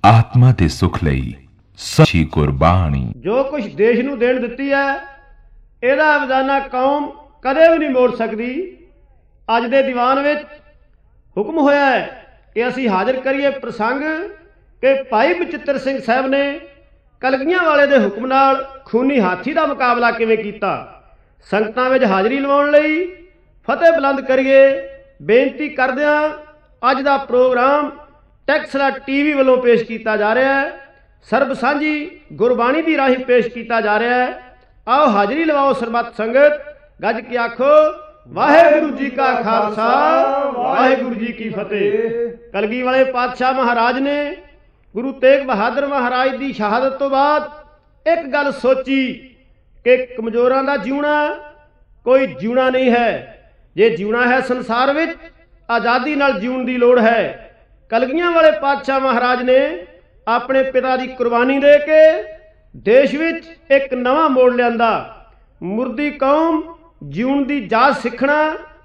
ਆਤਮਾ ਦੇ ਸੁਖ ਲਈ ਸੱਚੀ ਕੁਰਬਾਨੀ। ਜੋ ਕੁਛ ਦੇਸ਼ ਨੂੰ ਦੇਣ ਦਿੱਤੀ ਹੈ, ਇਹਦਾ ਖਜ਼ਾਨਾ ਕੌਮ ਕਦੇ ਵੀ ਨਹੀਂ ਮੋੜ ਸਕਦੀ। ਅੱਜ ਦੇ ਦੀਵਾਨ ਵਿੱਚ ਹੁਕਮ ਹੋਇਆ ਹੈ ਕਿ ਅਸੀਂ ਹਾਜ਼ਰ ਕਰੀਏ ਪ੍ਰਸੰਗ ਕਿ ਭਾਈ ਬਚਿੱਤਰ ਸਿੰਘ ਸਾਹਿਬ ਨੇ ਕਲਗੀਆਂ ਵਾਲੇ ਦੇ ਹੁਕਮ ਨਾਲ ਖੂਨੀ ਹਾਥੀ ਦਾ ਮੁਕਾਬਲਾ ਕਿਵੇਂ ਕੀਤਾ। ਸੰਗਤਾਂ ਵਿੱਚ ਹਾਜ਼ਰੀ ਲਵਾਉਣ ਲਈ ਫਤਿਹ ਬੁਲੰਦ ਕਰੀਏ। ਬੇਨਤੀ ਕਰਦਿਆਂ ਅੱਜ ਦਾ ਪ੍ਰੋਗਰਾਮ ਟੈਕਸਲਾ ਟੀਵੀ ਵੱਲੋਂ ਪੇਸ਼ ਕੀਤਾ ਜਾ ਰਿਹਾ ਹੈ। ਸਰਬ ਸਾਂਝੀ ਗੁਰਬਾਣੀ ਦੀ ਰਾਹੀਂ ਪੇਸ਼ ਕੀਤਾ ਜਾ ਰਿਹਾ ਹੈ। ਆਓ ਹਾਜ਼ਰੀ ਲਵਾਓ ਸਰਬੱਤ ਸੰਗਤ, ਗੱਜ ਕੇ ਆਖੋ ਵਾਹਿਗੁਰੂ ਜੀ ਕਾ ਖਾਲਸਾ ਵਾਹਿਗੁਰੂ ਜੀ ਕੀ ਫਤਿਹ। ਕਲਗੀ ਵਾਲੇ ਪਾਤਸ਼ਾਹ ਮਹਾਰਾਜ ਨੇ ਗੁਰੂ ਤੇਗ ਬਹਾਦਰ ਮਹਾਰਾਜ ਦੀ ਸ਼ਹਾਦਤ ਤੋਂ ਬਾਅਦ ਇੱਕ ਗੱਲ ਸੋਚੀ ਕਿ ਕਮਜ਼ੋਰਾਂ ਦਾ ਜਿਉਣਾ ਕੋਈ ਜਿਉਣਾ ਨਹੀਂ ਹੈ। ਜੇ ਜਿਉਣਾ ਹੈ ਸੰਸਾਰ ਵਿੱਚ, ਆਜ਼ਾਦੀ ਨਾਲ ਜਿਉਣ ਦੀ ਲੋੜ ਹੈ। ਕਲਗੀਆਂ ਵਾਲੇ ਪਾਤਸ਼ਾਹ ਮਹਾਰਾਜ ਨੇ ਆਪਣੇ ਪਿਤਾ ਦੀ ਕੁਰਬਾਨੀ ਦੇ ਕੇ ਦੇਸ਼ ਵਿੱਚ ਇੱਕ ਨਵਾਂ ਮੋੜ ਲਿਆਂਦਾ। ਮੁਰਦੀ ਕੌਮ ਜਿਉਣ ਦੀ ਜਾਚ ਸਿੱਖਣਾ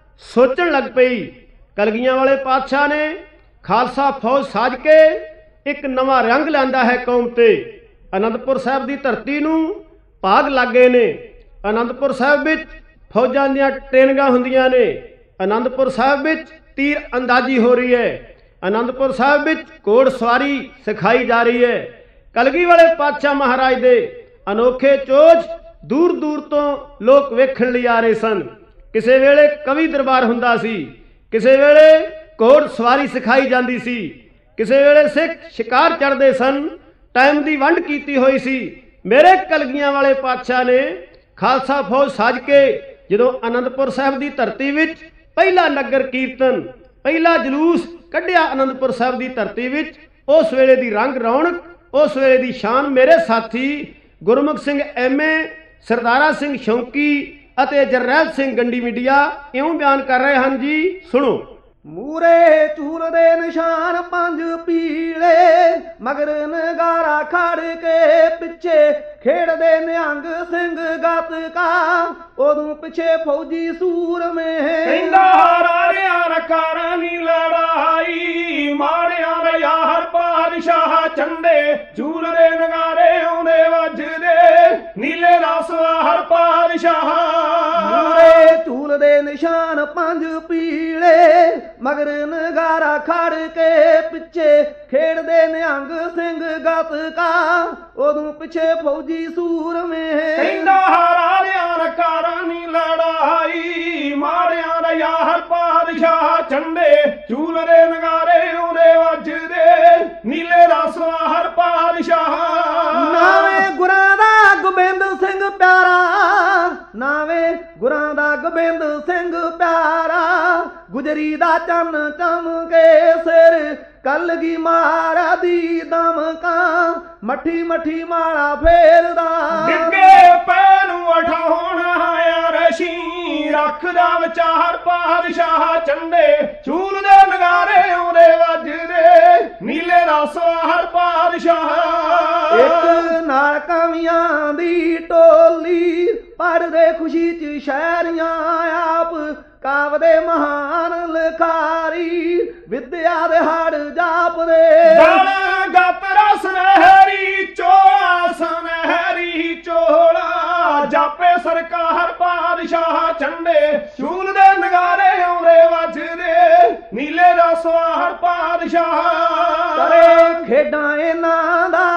ਸੋਚਣ ਲੱਗ ਪਈ। ਕਲਗੀਆਂ ਵਾਲੇ ਪਾਤਸ਼ਾਹ ਨੇ ਖਾਲਸਾ ਫੌਜ ਸਾਜ ਕੇ ਇੱਕ ਨਵਾਂ ਰੰਗ ਲਿਆਂਦਾ ਹੈ ਕੌਮ ਤੇ। ਅਨੰਦਪੁਰ ਸਾਹਿਬ ਦੀ ਧਰਤੀ ਨੂੰ ਭਾਗ ਲੱਗ ਗਏ ਨੇ। ਅਨੰਦਪੁਰ ਸਾਹਿਬ ਵਿੱਚ ਫੌਜਾਂ ਦੀਆਂ ਟ੍ਰੇਨਿੰਗਾਂ ਹੁੰਦੀਆਂ ਨੇ। ਅਨੰਦਪੁਰ ਸਾਹਿਬ ਵਿੱਚ ਤੀਰ ਅੰਦਾਜ਼ੀ ਹੋ ਰਹੀ ਹੈ। ਅਨੰਦਪੁਰ ਸਾਹਿਬ ਵਿੱਚ ਘੋੜ ਸਵਾਰੀ ਸਿਖਾਈ ਜਾ ਰਹੀ ਹੈ। ਕਲਗੀ ਵਾਲੇ ਪਾਤਸ਼ਾਹ ਮਹਾਰਾਜ ਦੇ ਅਨੋਖੇ ਚੋਜ ਦੂਰ ਦੂਰ ਤੋਂ ਲੋਕ ਵੇਖਣ ਲਈ ਆ ਰਹੇ ਸਨ। ਕਿਸੇ ਵੇਲੇ ਕਵੀ ਦਰਬਾਰ ਹੁੰਦਾ ਸੀ, ਕਿਸੇ ਵੇਲੇ ਘੋੜ ਸਵਾਰੀ ਸਿਖਾਈ ਜਾਂਦੀ ਸੀ, ਕਿਸੇ ਵੇਲੇ ਸਿੱਖ ਸ਼ਿਕਾਰ ਚੜ੍ਹਦੇ ਸਨ। ਟਾਈਮ ਦੀ ਵੰਡ ਕੀਤੀ ਹੋਈ ਸੀ। ਮੇਰੇ ਕਲਗੀਆਂ ਵਾਲੇ ਪਾਤਸ਼ਾਹ ਨੇ ਖਾਲਸਾ ਫੌਜ ਸਾਜ ਕੇ ਜਦੋਂ ਅਨੰਦਪੁਰ ਸਾਹਿਬ ਦੀ ਧਰਤੀ ਵਿੱਚ ਪਹਿਲਾ ਨਗਰ ਕੀਰਤਨ, ਪਹਿਲਾ ਜਲੂਸ ਕੱਢਿਆ ਅਨੰਦਪੁਰ ਸਾਹਿਬ ਦੀ ਧਰਤੀ ਵਿੱਚ, ਉਸ ਵੇਲੇ ਦੀ ਰੰਗ ਰੌਣਕ, ਉਸ ਵੇਲੇ ਦੀ ਸ਼ਾਨ ਮੇਰੇ ਸਾਥੀ ਗੁਰਮੁਖ ਸਿੰਘ ਐਮਏ, ਸਰਦਾਰਾ ਸਿੰਘ ਸ਼ੌਂਕੀ ਅਤੇ ਜਰਨੈਲ ਸਿੰਘ ਗੰਡੀ ਮੀਡੀਆ ਇਉਂ ਬਿਆਨ ਕਰ ਰਹੇ ਹਨ ਜੀ, ਸੁਣੋ। ਮੂਰੇ ਝੂਲ ਦੇ ਨਿਸ਼ਾਨ ਪੰਜ ਪੀਲੇ, ਮਗਰ ਨਗਾਰਾ ਖੜ ਕੇ ਪਿੱਛੇ ਖੇਡਦੇ ਨਿਹੰਗ ਸਿੰਘ ਗੱਤਕਾ। ਉਦੋਂ ਪਿੱਛੇ ਫੌਜੀ ਸੂਰਮੇ ਕਹਿੰਦਾ ਰਾਰਿਆਂ ਰਕਾਰਾਂ ਦੀ ਲੜਾਈ, ਮਾਰਿਆਂ ਦੇ ਯਾਰ ਪਾਤਸ਼ਾਹ ਝੰਡੇ, ਝੂਲ ਦੇ ਨਗਾਰੇ ਆਉਂਦੇ ਵੱਜਦੇ, ਨੀਲੇ ਰਸਵਾਰ ਪਾਤਸ਼ਾਹ। ਮੂਰੇ ਝੂਲ ਦੇ ਨਿਸ਼ਾਨ ਪੰਜ ਪੀਲੇ, ਮਗਰ ਨਗਾਰਾ ਖੜ ਕੇ ਪਿੱਛੇ ਖੇਡਦੇ ਨਿਹੰਗ ਸਿੰਘ ਗੱਤਕਾ। ਉਦੋਂ ਪਿੱਛੇ ਫੌਜੀ ਸੂਰਮੇ ਕਹਿੰਦਾ ਰਾਰਿਆਂ ਰਕਾਰਾਂ ਦੀ ਲੜਾਈ, ਮਾਰਿਆਂ ਦਾ ਯਾਰ ਪਾਤਸ਼ਾਹ ਝੰਡੇ, ਝੂਲ ਦੇ ਨਗਾਰੇ ਆਉਂਦੇ ਵੱਜਦੇ, ਨੀਲੇ ਰਸਵਾਰ ਪਾਤਸ਼ਾਹ। ਨਾਵੇਂ ਗੁਰਾਂ ਦਾ ਗੋਬਿੰਦ ਸਿੰਘ ਪਿਆਰਾ, ਨਾਵੇਂ ਗੁਰਾਂ ਦਾ ਗੋਬਿੰਦ ਸਿੰਘ ਪਿਆਰਾ, ਗੁਜਰੀ ਦਾ ਚੰਨ ਚਮਕੇ ਸਿਰ, ਕਲਗੀ ਮਾਰਾ ਦੀ ਦਮਕਾਂ, ਮੱਠੀ ਮੱਠੀ ਮਾਲਾ ਫੇਰਦਾ। ਡਿੱਗੇ ਪੈ ਨੂੰ ਉਠਾਉਣ ਆਇਆ ਰਸ਼ੀ, ਰੱਖਦਾ ਵਿਚਾਰ ਪਾਤਸ਼ਾਹ ਝੰਡੇ, ਝੂਲ ਦੇ ਨਗਾਰੇ ਆਉਂਦੇ ਵੱਜਦੇ, ਨੀਲੇ ਰਸਵਾਰ ਪਾਤਸ਼ਾਹ। ਇੱਕ ਨਾਲ ਕਵੀਆਂ ਦੀ ਟੋਲੀ, ਪੜ੍ਹਦੇ ਖੁਸ਼ੀ ਚ ਸ਼ਾਇਰੀਆਂ ਆਪ, ਕਾਵਦੇ ਮਹਾਨ ਲਿਖਾਰੀ, ਵਿਦਿਆ ਦੇ ਹੜ ਜਾਪਦੇ। ਗਾਣਾ ਗਾਤਰਾ ਸੁਨਹਿਰੀ ਚੋਲਾ, ਸੁਨਹਿਰੀ ਚੋਲਾ, ਜਾਪੇ ਸਰਕਾਰ ਪਾਤਸ਼ਾਹ ਝੰਡੇ, ਝੂਲ ਦੇ ਨਗਾਰੇ ਆਉਂਦੇ ਵੱਜਦੇ, ਨੀਲੇ ਰਸਵਾਰ ਪਾਤਸ਼ਾਹ। ਕਰੇ ਖੇਡਾਂ ਇਹਨਾਂ ਦਾ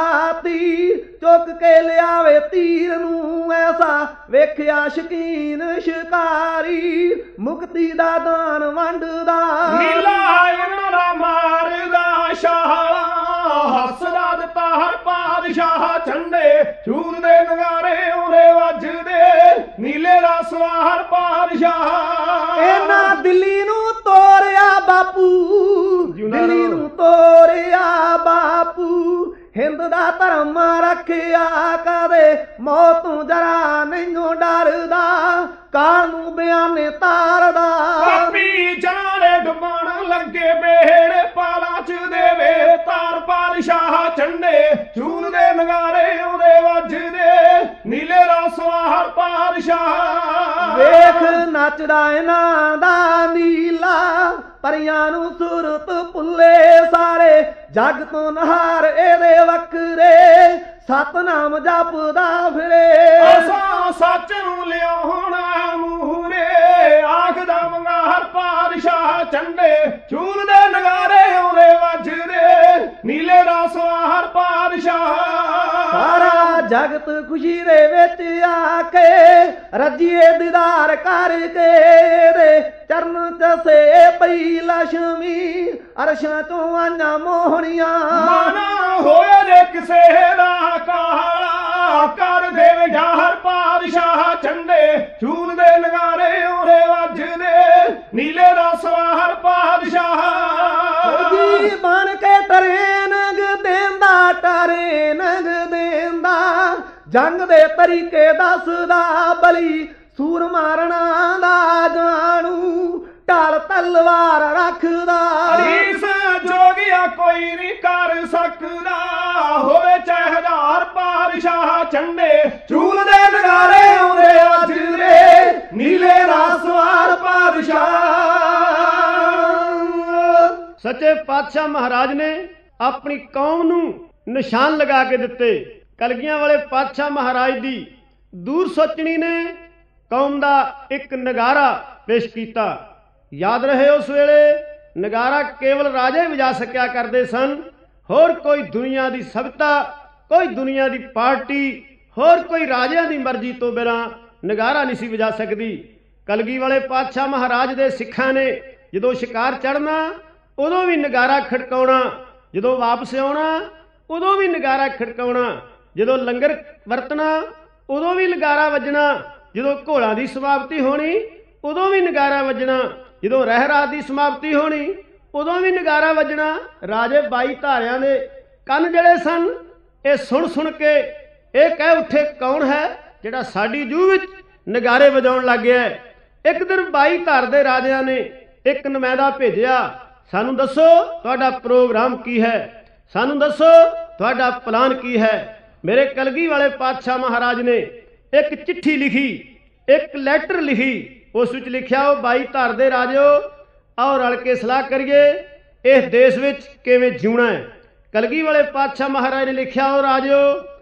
ਹਾਥੀ, ਚੁੱਕ ਕੇ ਲਿਆਵੇ ਤੀਰ ਨੂੰ ਐਸਾ, ਵੇਖਿਆ ਸ਼ਕੀਨ ਸ਼ਿਕਾਰੀ, ਮੁਕਤੀ ਦਾ ਦਾਨ ਵੰਡਦਾ। ਨੀਲਾ ਇਹਨਾਂ ਮਾਰਦਾ ਸ਼ਾਲਾ, ਹੱਸਦਾ ਦਿੱਤਾ ਹਰ ਪਾਤਸ਼ਾਹ ਝੰਡੇ, ਝੂਲ ਦੇ ਨਗਾਰੇ ਆਉਂਦੇ ਵੱਜਦੇ, ਨੀਲੇ ਰਸਵਾਰ ਪਾਤਸ਼ਾਹ। ਇਹਨਾਂ ਦਿੱਲੀ ਨੂੰ ਤੋਰਿਆ ਬਾਪੂ, ਦਿੱਲੀ ਨੂੰ ਤੋਰਿਆ ਬਾਪੂ, ਹਿੰਦ ਦਾ ਧਰਮ ਰੱਖਿਆ ਕਦੇ, ਮੌਤ ਤੋਂ ਜਰਾ ਨਹੀਂ ਡਰਦਾ, ਕਾਲ ਨੂੰ ਬਿਆਨੇ ਤਾਰਦਾ। ਪਾਪੀ ਜਾਣੇ ਡੁੱਬਣ ਲੱਗੇ ਬੇੜੇ, ਪਾਲਾਂ ਚ ਦੇਵੇ ਤਾਰ ਪਾਤਸ਼ਾਹ ਝੰਡੇ, ਝੂਲ ਦੇ ਨਗਾਰੇ ਆਉਂਦੇ ਵੱਜਦੇ, ਨੀਲੇ ਰਸਵਾਰ ਸਵਾਰ ਪਾਤਸ਼ਾਹ। ਵੇਖ ਨੱਚਦਾ ਇਹਨਾਂ ਦਾ ਨੀਲਾ, ਪਰੀਆਂ ਨੂੰ ਸੁਰਤ ਭੁੱਲੇ ਸਾਰੇ, ਜੱਗ ਤੋਂ ਨਹਾਰ ਇਹਦੇ ਵੱਖਰੇ, ਸਤਨਾਮ ਜਪਦਾ ਫਿਰੇ। ਅਸਾਂ ਸੱਚ ਨੂੰ ਲਿਆਉਣਾ ਮੂਹਰੇ, ਆਖਦਾ ਵੰਗਾਰ ਪਾਤਸ਼ਾਹ ਚੰਡੇ, ਝੂਲਦੇ ਨਗਾਰੇ ਆਉਂਦੇ ਵੱਜਦੇ, ਨੀਲੇ ਦਾ ਸਵਾਰ ਪਾਤਸ਼ਾਹ। ਸਾਰਾ ਜਗਤ ਖੁਸ਼ੀ ਦੇ ਵਿੱਚ ਆ ਕੇ, ਰੱਜੀਏ ਦੀਦਾਰ ਕਰਕੇ ਦੇ, ਚਰਨ ਚਸੇ ਪਈ ਲక్ష్ਮੀ, ਅਰਸ਼ਾਂ ਤੋਂ ਆਈਆਂ ਮੋਹਣੀਆਂ। ਮਾਨਾ ਹੋਇਆ ਜੇ ਕਿਸੇ ਦਾ ਕਾਲਾ, ਕਰ ਦੇ ਵਿਹਾਰ ਪਾਤਸ਼ਾਹ ਚੰਡੇ, ਝੂਲਦੇ ਨਗਾਰੇ ਆਉਂਦੇ ਵੱਜਦੇ, ਨੀਲੇ ਦਾ ਸਵਾਰ ਪਾਤਸ਼ਾਹ। ਜੀ ਬਣ ਕੇ ਟਰੇਨਗ ਦੇਂਦਾ, ਟਰੇਨਗ ਦੇਂਦਾ, ਜੰਗ ਦੇ ਤਰੀਕੇ ਦੱਸਦਾ ਬਲੀ, ਸੂਰ ਮਾਰਨਾ ਦਾ ਜਾਣੂ, ਢਾਲ ਤਲਵਾਰ ਰੱਖਦਾ। ਰੀਸ ਜੋਗਿਆ ਕੋਈ ਨਹੀਂ ਕਰ ਸਕਦਾ, ਹੋਵੇ ਚਾਹੇ ਹਜ਼ਾਰ ਪਾਤਸ਼ਾਹ ਚੰਡੇ, ਝੂਲਦੇ ਨਗਾਰੇ ਆਉਂਦੇ ਵੱਜਦੇ, ਨੀਲੇ ਦਾ ਸਵਾਰ ਪਾਤਸ਼ਾਹ। ਸੱਚੇ ਪਾਤਸ਼ਾਹ ਮਹਾਰਾਜ ਨੇ ਆਪਣੀ ਕੌਮ ਨੂੰ ਨਿਸ਼ਾਨ ਲਗਾ ਕੇ ਦਿੱਤੇ। ਕਲਗੀਆਂ ਵਾਲੇ ਪਾਤਸ਼ਾਹ ਮਹਾਰਾਜ ਦੀ ਦੂਰ ਸੋਚਣੀ ਨੇ ਕੌਮ ਦਾ ਇੱਕ ਨਗਾਰਾ ਪੇਸ਼ ਕੀਤਾ। ਯਾਦ ਰਹੇ ਉਸ ਵੇਲੇ ਨਗਾਰਾ ਕੇਵਲ ਰਾਜੇ ਵਜਾ ਸਕਿਆ ਕਰਦੇ ਸਨ, ਹੋਰ ਕੋਈ ਦੁਨੀਆ ਦੀ ਸਭਤਾ, ਕੋਈ ਦੁਨੀਆ ਦੀ ਪਾਰਟੀ, ਹੋਰ ਕੋਈ ਰਾਜਿਆਂ ਦੀ ਮਰਜ਼ੀ ਤੋਂ ਬਿਨਾਂ ਨਗਾਰਾ ਨਹੀਂ ਸੀ ਵਜਾ ਸਕਦੀ। ਕਲਗੀ ਵਾਲੇ ਪਾਤਸ਼ਾਹ ਮਹਾਰਾਜ ਦੇ ਸਿੱਖਾਂ ਨੇ ਜਦੋਂ ਸ਼ਿਕਾਰ ਚੜ੍ਹਨਾ ਉਦੋਂ ਵੀ ਨਗਾਰਾ ਖੜਕਾਉਣਾ, ਜਦੋਂ ਵਾਪਸ ਆਉਣਾ ਉਦੋਂ ਵੀ ਨਗਾਰਾ ਖੜਕਾਉਣਾ, ਜਦੋਂ ਲੰਗਰ ਵਰਤਣਾ ਉਦੋਂ ਵੀ ਨਗਾਰਾ ਵੱਜਣਾ, ਜਦੋਂ ਘੋਲਾਂ ਦੀ ਸਮਾਪਤੀ ਹੋਣੀ ਉਦੋਂ ਵੀ ਨਗਾਰਾ ਵੱਜਣਾ, ਜਦੋਂ ਰਹਿ ਰਾਤ ਦੀ ਸਮਾਪਤੀ ਹੋਣੀ ਉਦੋਂ ਵੀ ਨਗਾਰਾ ਵੱਜਣਾ। ਰਾਜੇ 22 ਧਾਰਿਆਂ ਦੇ ਕੰਨ ਜਿਹੜੇ ਸਨ ਇਹ ਸੁਣ ਸੁਣ ਕੇ ਇਹ ਕਹਿ ਉੱਠੇ, ਕੌਣ ਹੈ ਜਿਹੜਾ ਸਾਡੀ ਜੂਹ ਵਿੱਚ ਨਗਾਰੇ ਵਜਾਉਣ ਲੱਗ ਗਿਆ। ਇੱਕ ਦਿਨ 22 ਧਾਰ ਦੇ ਰਾਜਿਆਂ ਨੇ ਇੱਕ ਨੁਮਾਇੰਦਾ ਭੇਜਿਆ, ਸਾਨੂੰ ਦੱਸੋ ਤੁਹਾਡਾ ਪ੍ਰੋਗਰਾਮ ਕੀ ਹੈ, ਸਾਨੂੰ ਦੱਸੋ ਤੁਹਾਡਾ ਪਲਾਨ ਕੀ ਹੈ। ਮੇਰੇ ਕਲਗੀ ਵਾਲੇ ਪਾਤਸ਼ਾਹ ਮਹਾਰਾਜ ਨੇ ਇੱਕ ਚਿੱਠੀ ਲਿਖੀ, ਇੱਕ ਲੈਟਰ ਲਿਖੀ। ਉਸ ਵਿੱਚ ਲਿਖਿਆ, ਉਹ 22 ਧਾਰ ਦੇ ਰਾਜਿਓ, ਆਓ ਰਲ ਕੇ ਸਲਾਹ ਕਰੀਏ ਇਸ ਦੇਸ਼ ਵਿੱਚ ਕਿਵੇਂ ਜਿਉਣਾ ਹੈ। ਕਲਗੀ ਵਾਲੇ ਪਾਤਸ਼ਾਹ ਮਹਾਰਾਜ ਨੇ ਲਿਖਿਆ, ਉਹ ਰਾਜਿਓ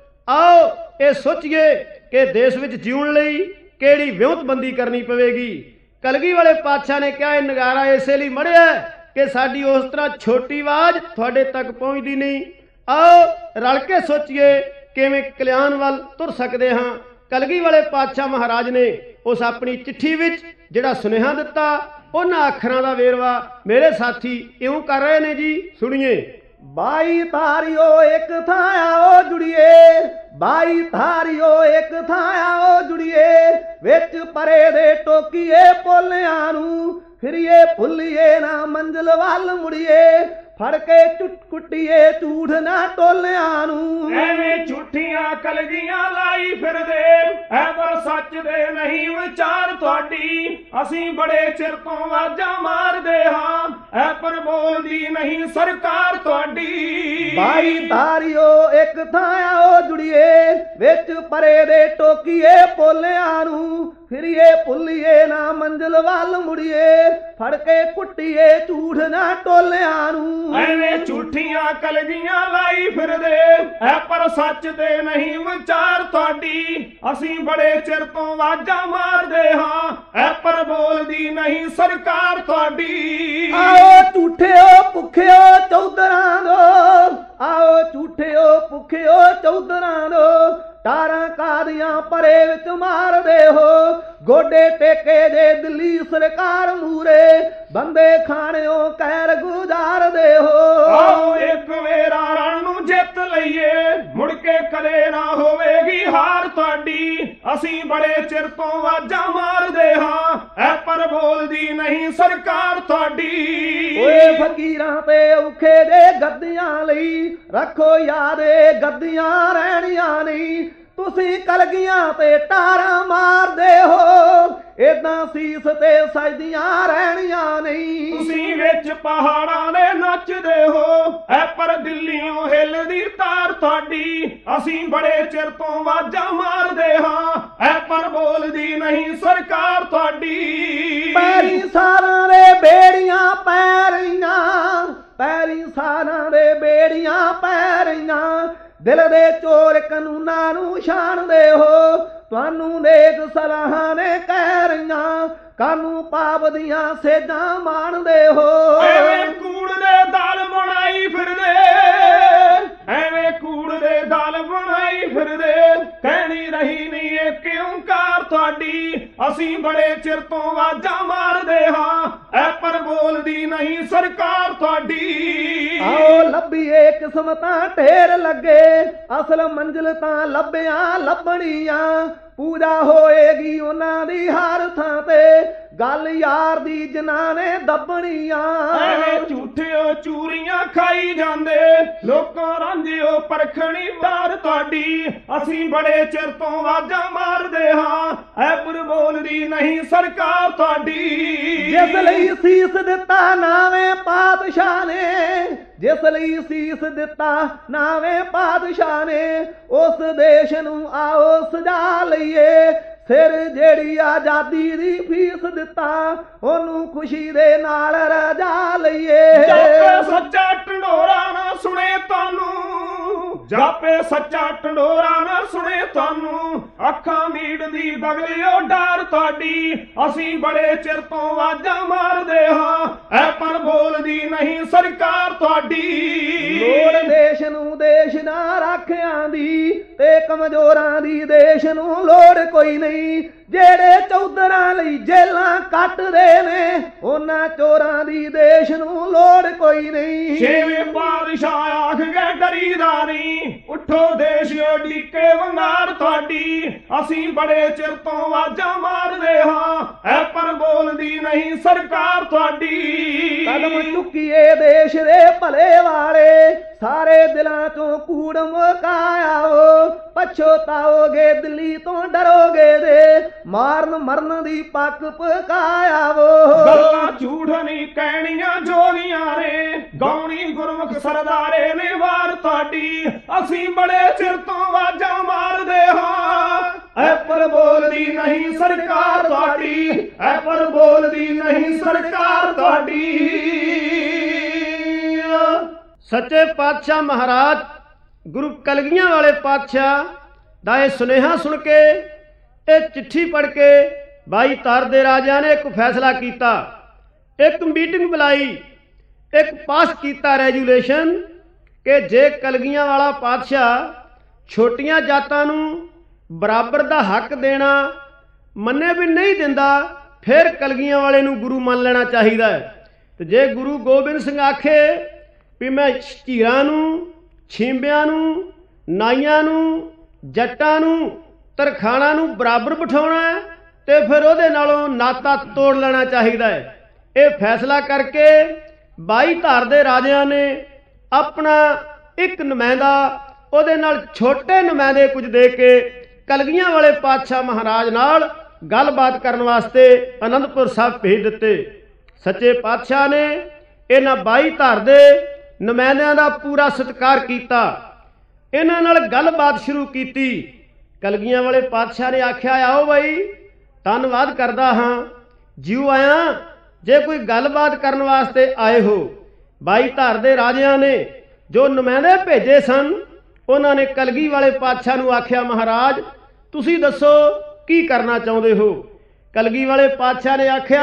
ਆਓ ਇਹ ਸੋਚੀਏ ਕਿ ਦੇਸ਼ ਵਿੱਚ ਜਿਉਣ ਲਈ ਕਿਹੜੀ ਵਿਉਂਤਬੰਦੀ ਕਰਨੀ ਪਵੇਗੀ। ਕਲਗੀ ਵਾਲੇ ਪਾਤਸ਼ਾਹ ਨੇ ਕਿਹਾ, ਇਹ ਨਗਾਰਾ ਇਸੇ ਲਈ ਮੜਿਆ ਕਿ ਸਾਡੀ ਉਸ ਤਰ੍ਹਾਂ ਛੋਟੀ ਆਵਾਜ਼ ਤੁਹਾਡੇ ਤੱਕ ਪਹੁੰਚਦੀ ਨਹੀਂ। ਆਓ ਰਲ ਕੇ ਸੋਚੀਏ ਕਿਵੇਂ ਕਲਿਆਣ ਵੱਲ ਤੁਰ ਸਕਦੇ ਹਾਂ। ਕਲਗੀ ਵਾਲੇ ਪਾਤਸ਼ਾਹ ਮਹਾਰਾਜ ਨੇ ਉਸ ਆਪਣੀ ਚਿੱਠੀ ਵਿੱਚ ਜਿਹੜਾ ਸੁਨੇਹਾ ਦਿੱਤਾ, ਉਹਨਾਂ ਅੱਖਰਾਂ ਦਾ ਵੇਰਵਾ ਮੇਰੇ ਸਾਥੀ ਇਉਂ ਕਰ ਰਹੇ ਨੇ ਜੀ, ਸੁਣੀਏ। 22 ਧਾਰਿਓ ਇੱਕ ਥਾਂ ਆਓ ਜੁੜੀਏ, 22 ਧਾਰਿਓ ਇੱਕ ਥਾਂ ਆਓ ਜੁੜੀਏ, ਵਿੱਚ ਪਰੇ ਦੇ ਟੋਕੀਏ ਪੋਲਿਆਂ ਨੂੰ, ਫਿਰੀਏ ਭੁੱਲੀਏ ਨਾ ਮੰਜ਼ਿਲ ਵੱਲ ਮੁੜੀਏ, ਫੜ ਕੇ ਕੁੱਟੀਏ ਝੂਠ ਨਾ ਟੋਲਿਆਂ ਨੂੰ। ਐਵੇਂ ਝੂਠੀਆਂ ਕਲਗੀਆਂ ਲਾਈ ਫਿਰਦੇ, ਐ ਪਰ ਸੱਚ ਦੇ ਨਹੀਂ ਵਿਚਾਰ ਤੁਹਾਡੀ, ਅਸੀਂ ਬੜੇ ਚਿਰ ਤੋਂ ਆਵਾਜ਼ਾਂ ਮਾਰਦੇ ਹਾਂ, ਐ ਪਰ ਬੋਲਦੀ ਨਹੀਂ ਸਰਕਾਰ ਤੁਹਾਡੀ। 22 ਧਾਰਿਓ ਇੱਕ ਥਾਂ ਆਓ ਜੁੜੀਏ, ਵਿੱਚ ਪਰੇ ਦੇ ਟੋਕੀਏ ਪੋਲਿਆਂ ਨੂੰ, ਫਿਰੀਏ ਭੁੱਲੀਏ ਨਾ ਮੰਜ਼ਿਲ ਵੱਲ ਮੁੜੀਏ, ਫੜ ਕੇ ਕੁੱਟੀਏ ਝੂਠ ਨਾ ਟੋਲਿਆਂ ਨੂੰ। ਐਵੇਂ ਝੂਠੀਆਂ ਕਲਗੀਆਂ ਲਾਈ ਫਿਰਦੇ, ਐ ਪਰ ਸੱਚ ਤੇ ਨਹੀਂ ਵਿਚਾਰ ਤੁਹਾਡੀ, ਅਸੀਂ ਬੜੇ ਚਿਰ ਤੋਂ ਆਵਾਜ਼ਾਂ ਮਾਰਦੇ ਹਾਂ, ਐ ਪਰ ਬੋਲਦੀ ਨਹੀਂ ਸਰਕਾਰ ਤੁਹਾਡੀ। ਆਓ ਝੂਠਿਓ ਭੁੱਖਿਓ ਚੌਧਰਾਂ ਦੋ, ਆਓ ਝੂਠਿਓ ਭੁੱਖਿਓ ਚੌਧਰਾਂ ਦੋ, ਟਾਰਾਂ ਕਾਦੀਆਂ ਪਰੇ ਵਿੱਚ ਮਾਰਦੇ ਹੋ, ਗੋਡੇ ਟੇਕੇ ਦੇ ਦਿੱਲੀ ਸਰਕਾਰ ਮੂਰੇ, ਬੰਦੇ ਖਾਣਿਓ ਕਹਿਰ ਗੁਜ਼ਾਰਦੇ ਹੋ। ਆਓ ਇੱਕ ਵੇਰਾ ਰਣ ਨੂੰ ਜਿੱਤ ਲਈਏ, ਮੁੜ ਕੇ ਕਦੇ ਨਾ ਹੋਵੇਗੀ ਹਾਰ ਤੁਹਾਡੀ, ਅਸੀਂ ਬੜੇ ਚਿਰ ਤੋਂ ਆਵਾਜ਼ਾਂ ਮਾਰਦੇ ਹਾਂ, ਐ ਪਰ ਬੋਲਦੀ ਨਹੀਂ ਸਰਕਾਰ ਤੁਹਾਡੀ। ਓਏ ਫਕੀਰਾਂ ਤੇ ਔਖੇ ਦੇ ਗੱਦੀਆਂ ਲਈ ਰੱਖੋ ਯਾਦ, ਗੱਦੀਆਂ ਰਹਿਣੀਆਂ ਨਹੀਂ, ਤੁਸੀਂ ਕਲਗੀਆਂ ਤੇ ਟਾਰਾਂ ਮਾਰਦੇ ਹੋ, ਏਦਾਂ ਸੀਸ ਤੇ ਸਜਦੀਆਂ ਰਹਿਣੀਆਂ ਨਹੀਂ। ਤੁਸੀਂ ਵਿੱਚ ਪਹਾੜਾਂ ਦੇ ਨੱਚਦੇ ਹੋ, ਐ ਪਰ ਦਿੱਲੀੋਂ ਹਿੱਲਦੀ ਤਾਰ ਤੁਹਾਡੀ ਅਸੀਂ ਬੜੇ ਚਿਰ ਤੋਂ ਆਵਾਜ਼ਾਂ ਮਾਰਦੇ ਹਾਂ ਐ ਪਰ ਬੋਲਦੀ ਨਹੀਂ ਸਰਕਾਰ ਤੁਹਾਡੀ। ਪੈਰੀ ਸਾਰਾਂ ਦੇ ਬੇੜੀਆਂ ਪੈ ਰਹੀਆਂ, ਪੈਰੀ ਸਾਰਾਂ ਦੇ ਬੇੜੀਆਂ ਪੈ ਰਹੀਆਂ, ਦਿਲ ਦੇ ਚੋਰ ਕਾਨੂੰਨਾਂ ਨੂੰ ਛਾਣਦੇ ਹੋ, ਤੁਹਾਨੂੰ ਨੇਕ ਸਲਾਹਾਂ ਨੇ ਕਹਿ ਰਹੀਆਂ, ਕਾਨੂੰ ਪਾਪ ਦੀਆਂ ਸੇਜਾਂ ਮਾਣਦੇ ਹੋ। ਐਵੇਂ ਕੂੜ ਦੇ ਦਲ ਬਣਾਈ ਫਿਰਦੇ, ਐਵੇਂ ਕੂੜ ਦੇ ਦਲ ਬਣਾਈ ਫਿਰਦੇ, ਕਹਿਣੀ ਰਹੀ ਨਹੀਂ ਏਕ ਓਂਕਾਰ ਤੁਹਾਡੀ ਅਸੀਂ ਬੜੇ ਚਿਰ ਤੋਂ ਆਵਾਜ਼ਾਂ ਮਾਰਦੇ ਹਾਂ ਐ ਪਰ ਬੋਲਦੀ ਨਹੀਂ ਸਰਕਾਰ ਤੁਹਾਡੀ। ਆਓ ਲੱਭੀਏ ਕਿਸਮਤਾਂ ਢੇਰ ਲੱਗੇ, ਅਸਲ ਮੰਜ਼ਿਲ ਤਾਂ ਲੱਭਿਆਂ ਲੱਭਣੀਆਂ, ਪੂਜਾ ਹੋਏਗੀ ਉਹਨਾਂ ਦੀ ਹਰ ਥਾਂ ਤੇ, ਗੱਲ ਯਾਰ ਦੀ ਜਿਨ੍ਹਾਂ ਨੇ ਦੱਬਣੀਆਂ। ਐਵੇਂ ਝੂਠਿਓ ਚੂਰੀਆਂ ਖਾਈ ਜਾਂਦੇ, ਲੋਕਾਂ ਰਾਂਝਿਓ ਪਰਖਣੀ ਵਾਰ ਤੁਹਾਡੀ ਅਸੀਂ ਬੜੇ ਚਿਰ ਤੋਂ ਆਵਾਜ਼ਾਂ ਮਾਰਦੇ ਹਾਂ ਐ ਪਰ ਬੋਲਦੀ ਨਹੀਂ ਸਰਕਾਰ ਤੁਹਾਡੀ। ਜਿਸ ਲਈ ਸੀਸ ਦਿੱਤਾ ਨਾਵੇਂ ਪਾਤਸ਼ਾਹ ਨੇ, ਜਿਸ ਲਈ ਸੀਸ ਦਿੱਤਾ ਨਾਵੇਂ ਪਾਤਸ਼ਾਹ ਨੇ, ਉਸ ਦੇਸ਼ ਨੂੰ ਆਓ ਸਜਾ ਲਈਏ, ਸਿਰ ਜਿਹੜੀ ਆਜ਼ਾਦੀ ਦੀ ਫੀਸ ਦਿੱਤਾ ਉਹਨੂੰ ਖੁਸ਼ੀ ਦੇ ਨਾਲ ਰਜਾ ਲਈਏ। ਜਾਪੇ ਸੱਚਾ ਢੰਡੋਰਾ ਨਾ ਸੁਣੇ ਤੁਹਾਨੂੰ, ਜਾਪੇ ਸੱਚਾ ਢੰਡੋਰਾ ਨਾ ਸੁਣੇ ਤੁਹਾਨੂੰ, ਅੱਖਾਂ ਮੀਟਦੀ ਬਗਲਿਓ ਡਰ ਤੁਹਾਡੀ ਅਸੀਂ ਬੜੇ ਚਿਰ ਤੋਂ ਆਵਾਜ਼ਾਂ ਮਾਰਦੇ ਹਾਂ ਐ ਪਰ ਬੋਲਦੀ ਨਹੀਂ ਸਰਕਾਰ ਤੁਹਾਡੀ। ਲੋੜ ਦੇਸ਼ ਨੂੰ ਦੇਸ਼ ਦਾ ਰਾਖਿਆਂ ਦੀ, ਤੇ ਕਮਜ਼ੋਰਾਂ ਦੀ ਦੇਸ਼ ਨੂੰ ਲੋੜ ਕੋਈ ਨਹੀਂ, ਜਿਹੜੇ ਚੌਧਰਾਂ ਲਈ ਜੇਲਾਂ ਕੱਟਦੇ ਨੇ ਉਹਨਾਂ ਚੋਰਾਂ ਦੀ ਦੇਸ਼ ਨੂੰ ਲੋੜ ਕੋਈ ਨਹੀਂ। ਛੇਵੇਂ ਪਾਤਸ਼ਾਹ ਆਖ ਗਏ ਡਰੀਦਾ ਨਹੀਂ, ਉੱਠੋ ਦੇਸ਼ਿਓ ਡੀਕੇ ਵੰਗਾਰ ਤੁਹਾਡੀ ਅਸੀਂ ਬੜੇ ਚਿਰ ਤੋਂ ਆਵਾਜ਼ਾਂ ਮਾਰਦੇ ਹਾਂ ਐ ਪਰ ਬੋਲਦੀ ਨਹੀਂ ਸਰਕਾਰ ਤੁਹਾਡੀ। ਕਦਮ ਚੁੱਕੀਏ ਦੇਸ਼ ਦੇ ਭਲੇ ਵਾਲੇ, ਸਾਰੇ ਦਿਲਾਂ ਚੋਂ ਕੂੜ ਮੁਕਾਇਓ, ਪਛਤਾਓਗੇ ਦਿੱਲੀ ਤੋਂ ਡਰੋਗੇ ਦੇ, ਮਾਰਨ ਮਰਨ ਦੀ ਪੱਕ ਪਕਾਇਓ। ਗੱਲਾਂ ਝੂਠ ਨਹੀਂ ਕਹਿਣੀਆਂ ਜੋਗੀਆਂ ਨੇ, ਗਾਉਣੀ ਗੁਰਮੁਖ ਸਰਦਾਰੇ ਨੇ ਵਾਰ ਤੁਹਾਡੀ ਅਸੀਂ ਬੜੇ ਚਿਰ ਤੋਂ ਆਵਾਜ਼ਾਂ ਮਾਰਦੇ ਹਾਂ ਐ ਪਰ ਬੋਲਦੀ ਨਹੀਂ ਸਰਕਾਰ ਤੁਹਾਡੀ, ਐ ਪਰ ਬੋਲਦੀ ਨਹੀਂ ਸਰਕਾਰ ਤੁਹਾਡੀ। ਸੱਚੇ ਪਾਤਸ਼ਾਹ ਮਹਾਰਾਜ ਗੁਰੂ ਕਲਗੀਆਂ ਵਾਲੇ ਪਾਤਸ਼ਾਹ ਦਾ ਇਹ ਸੁਨੇਹਾ ਸੁਣ ਕੇ, ਇਹ ਚਿੱਠੀ ਪੜ੍ਹ ਕੇ ਬਾਈ ਧਰ ਦੇ ਰਾਜਿਆਂ ਨੇ ਇੱਕ ਫੈਸਲਾ ਕੀਤਾ, ਇੱਕ ਮੀਟਿੰਗ ਬੁਲਾਈ, ਇੱਕ ਪਾਸ ਕੀਤਾ ਰੈਜੂਲੇਸ਼ਨ ਕਿ ਜੇ ਕਲਗੀਆਂ ਵਾਲਾ ਪਾਤਸ਼ਾਹ ਛੋਟੀਆਂ ਜਾਤਾਂ ਨੂੰ ਬਰਾਬਰ ਦਾ ਹੱਕ ਦੇਣਾ ਮੰਨੇ ਵੀ ਨਹੀਂ ਦਿੰਦਾ, ਫਿਰ ਕਲਗੀਆਂ ਵਾਲੇ ਨੂੰ ਗੁਰੂ ਮੰਨ ਲੈਣਾ ਚਾਹੀਦਾ ਹੈ। ਤੇ ਜੇ ਗੁਰੂ ਗੋਬਿੰਦ ਸਿੰਘ ਆਖੇ ਵੀ ਮੈਂ ਝੀਰਾਂ ਨੂੰ, ਛੀਂਬਿਆਂ ਨੂੰ, ਨਾਈਆਂ ਨੂੰ, ਜੱਟਾਂ ਨੂੰ, ਤਰਖਾਣਾਂ ਨੂੰ ਬਰਾਬਰ ਬਿਠਾਉਣਾ ਹੈ, ਤੇ ਫਿਰ ਉਹਦੇ ਨਾਲੋਂ ਨਾਤਾ ਤੋੜ ਲੈਣਾ ਚਾਹੀਦਾ ਹੈ। ਇਹ ਫੈਸਲਾ ਕਰਕੇ ਬਾਈ ਧਾਰ ਦੇ ਰਾਜਿਆਂ ਨੇ ਆਪਣਾ ਇੱਕ ਨੁਮਾਇੰਦਾ, ਉਹਦੇ ਨਾਲ ਛੋਟੇ ਨੁਮਾਇੰਦੇ ਕੁਝ ਦੇ ਕੇ ਕਲਗੀਆਂ ਵਾਲੇ ਪਾਤਸ਼ਾਹ ਮਹਾਰਾਜ ਨਾਲ ਗੱਲਬਾਤ ਕਰਨ ਵਾਸਤੇ ਅਨੰਦਪੁਰ ਸਾਹਿਬ ਭੇਜ ਦਿੱਤੇ। ਸੱਚੇ ਪਾਤਸ਼ਾਹ ਨੇ ਇਹਨਾਂ ਬਾਈ ਧਾਰ ਦੇ ਨੁਮਾਇੰਦਿਆਂ ਦਾ ਪੂਰਾ ਸਤਿਕਾਰ ਕੀਤਾ, ਇਹਨਾਂ ਨਾਲ ਗੱਲਬਾਤ ਸ਼ੁਰੂ ਕੀਤੀ। ਕਲਗੀਆਂ ਵਾਲੇ ਪਾਤਸ਼ਾਹ ਨੇ ਆਖਿਆ ਆਓ ਬਾਈ, ਧੰਨਵਾਦ ਕਰਦਾ ਹਾਂ, ਜਿਉ ਆਇਆ, ਜੇ ਕੋਈ ਗੱਲਬਾਤ ਕਰਨ ਵਾਸਤੇ ਆਏ ਹੋ। ਬਾਈ ਧਾਰ ਦੇ ਰਾਜਿਆਂ ਨੇ ਜੋ ਨੁਮਾਇੰਦੇ ਭੇਜੇ ਸਨ, ਉਹਨਾਂ ਨੇ ਕਲਗੀ ਵਾਲੇ ਪਾਤਸ਼ਾਹ ਨੂੰ ਆਖਿਆ ਮਹਾਰਾਜ ਤੁਸੀਂ ਦੱਸੋ ਕੀ ਕਰਨਾ ਚਾਹੁੰਦੇ ਹੋ। ਕਲਗੀ ਵਾਲੇ ਪਾਤਸ਼ਾਹ ਨੇ ਆਖਿਆ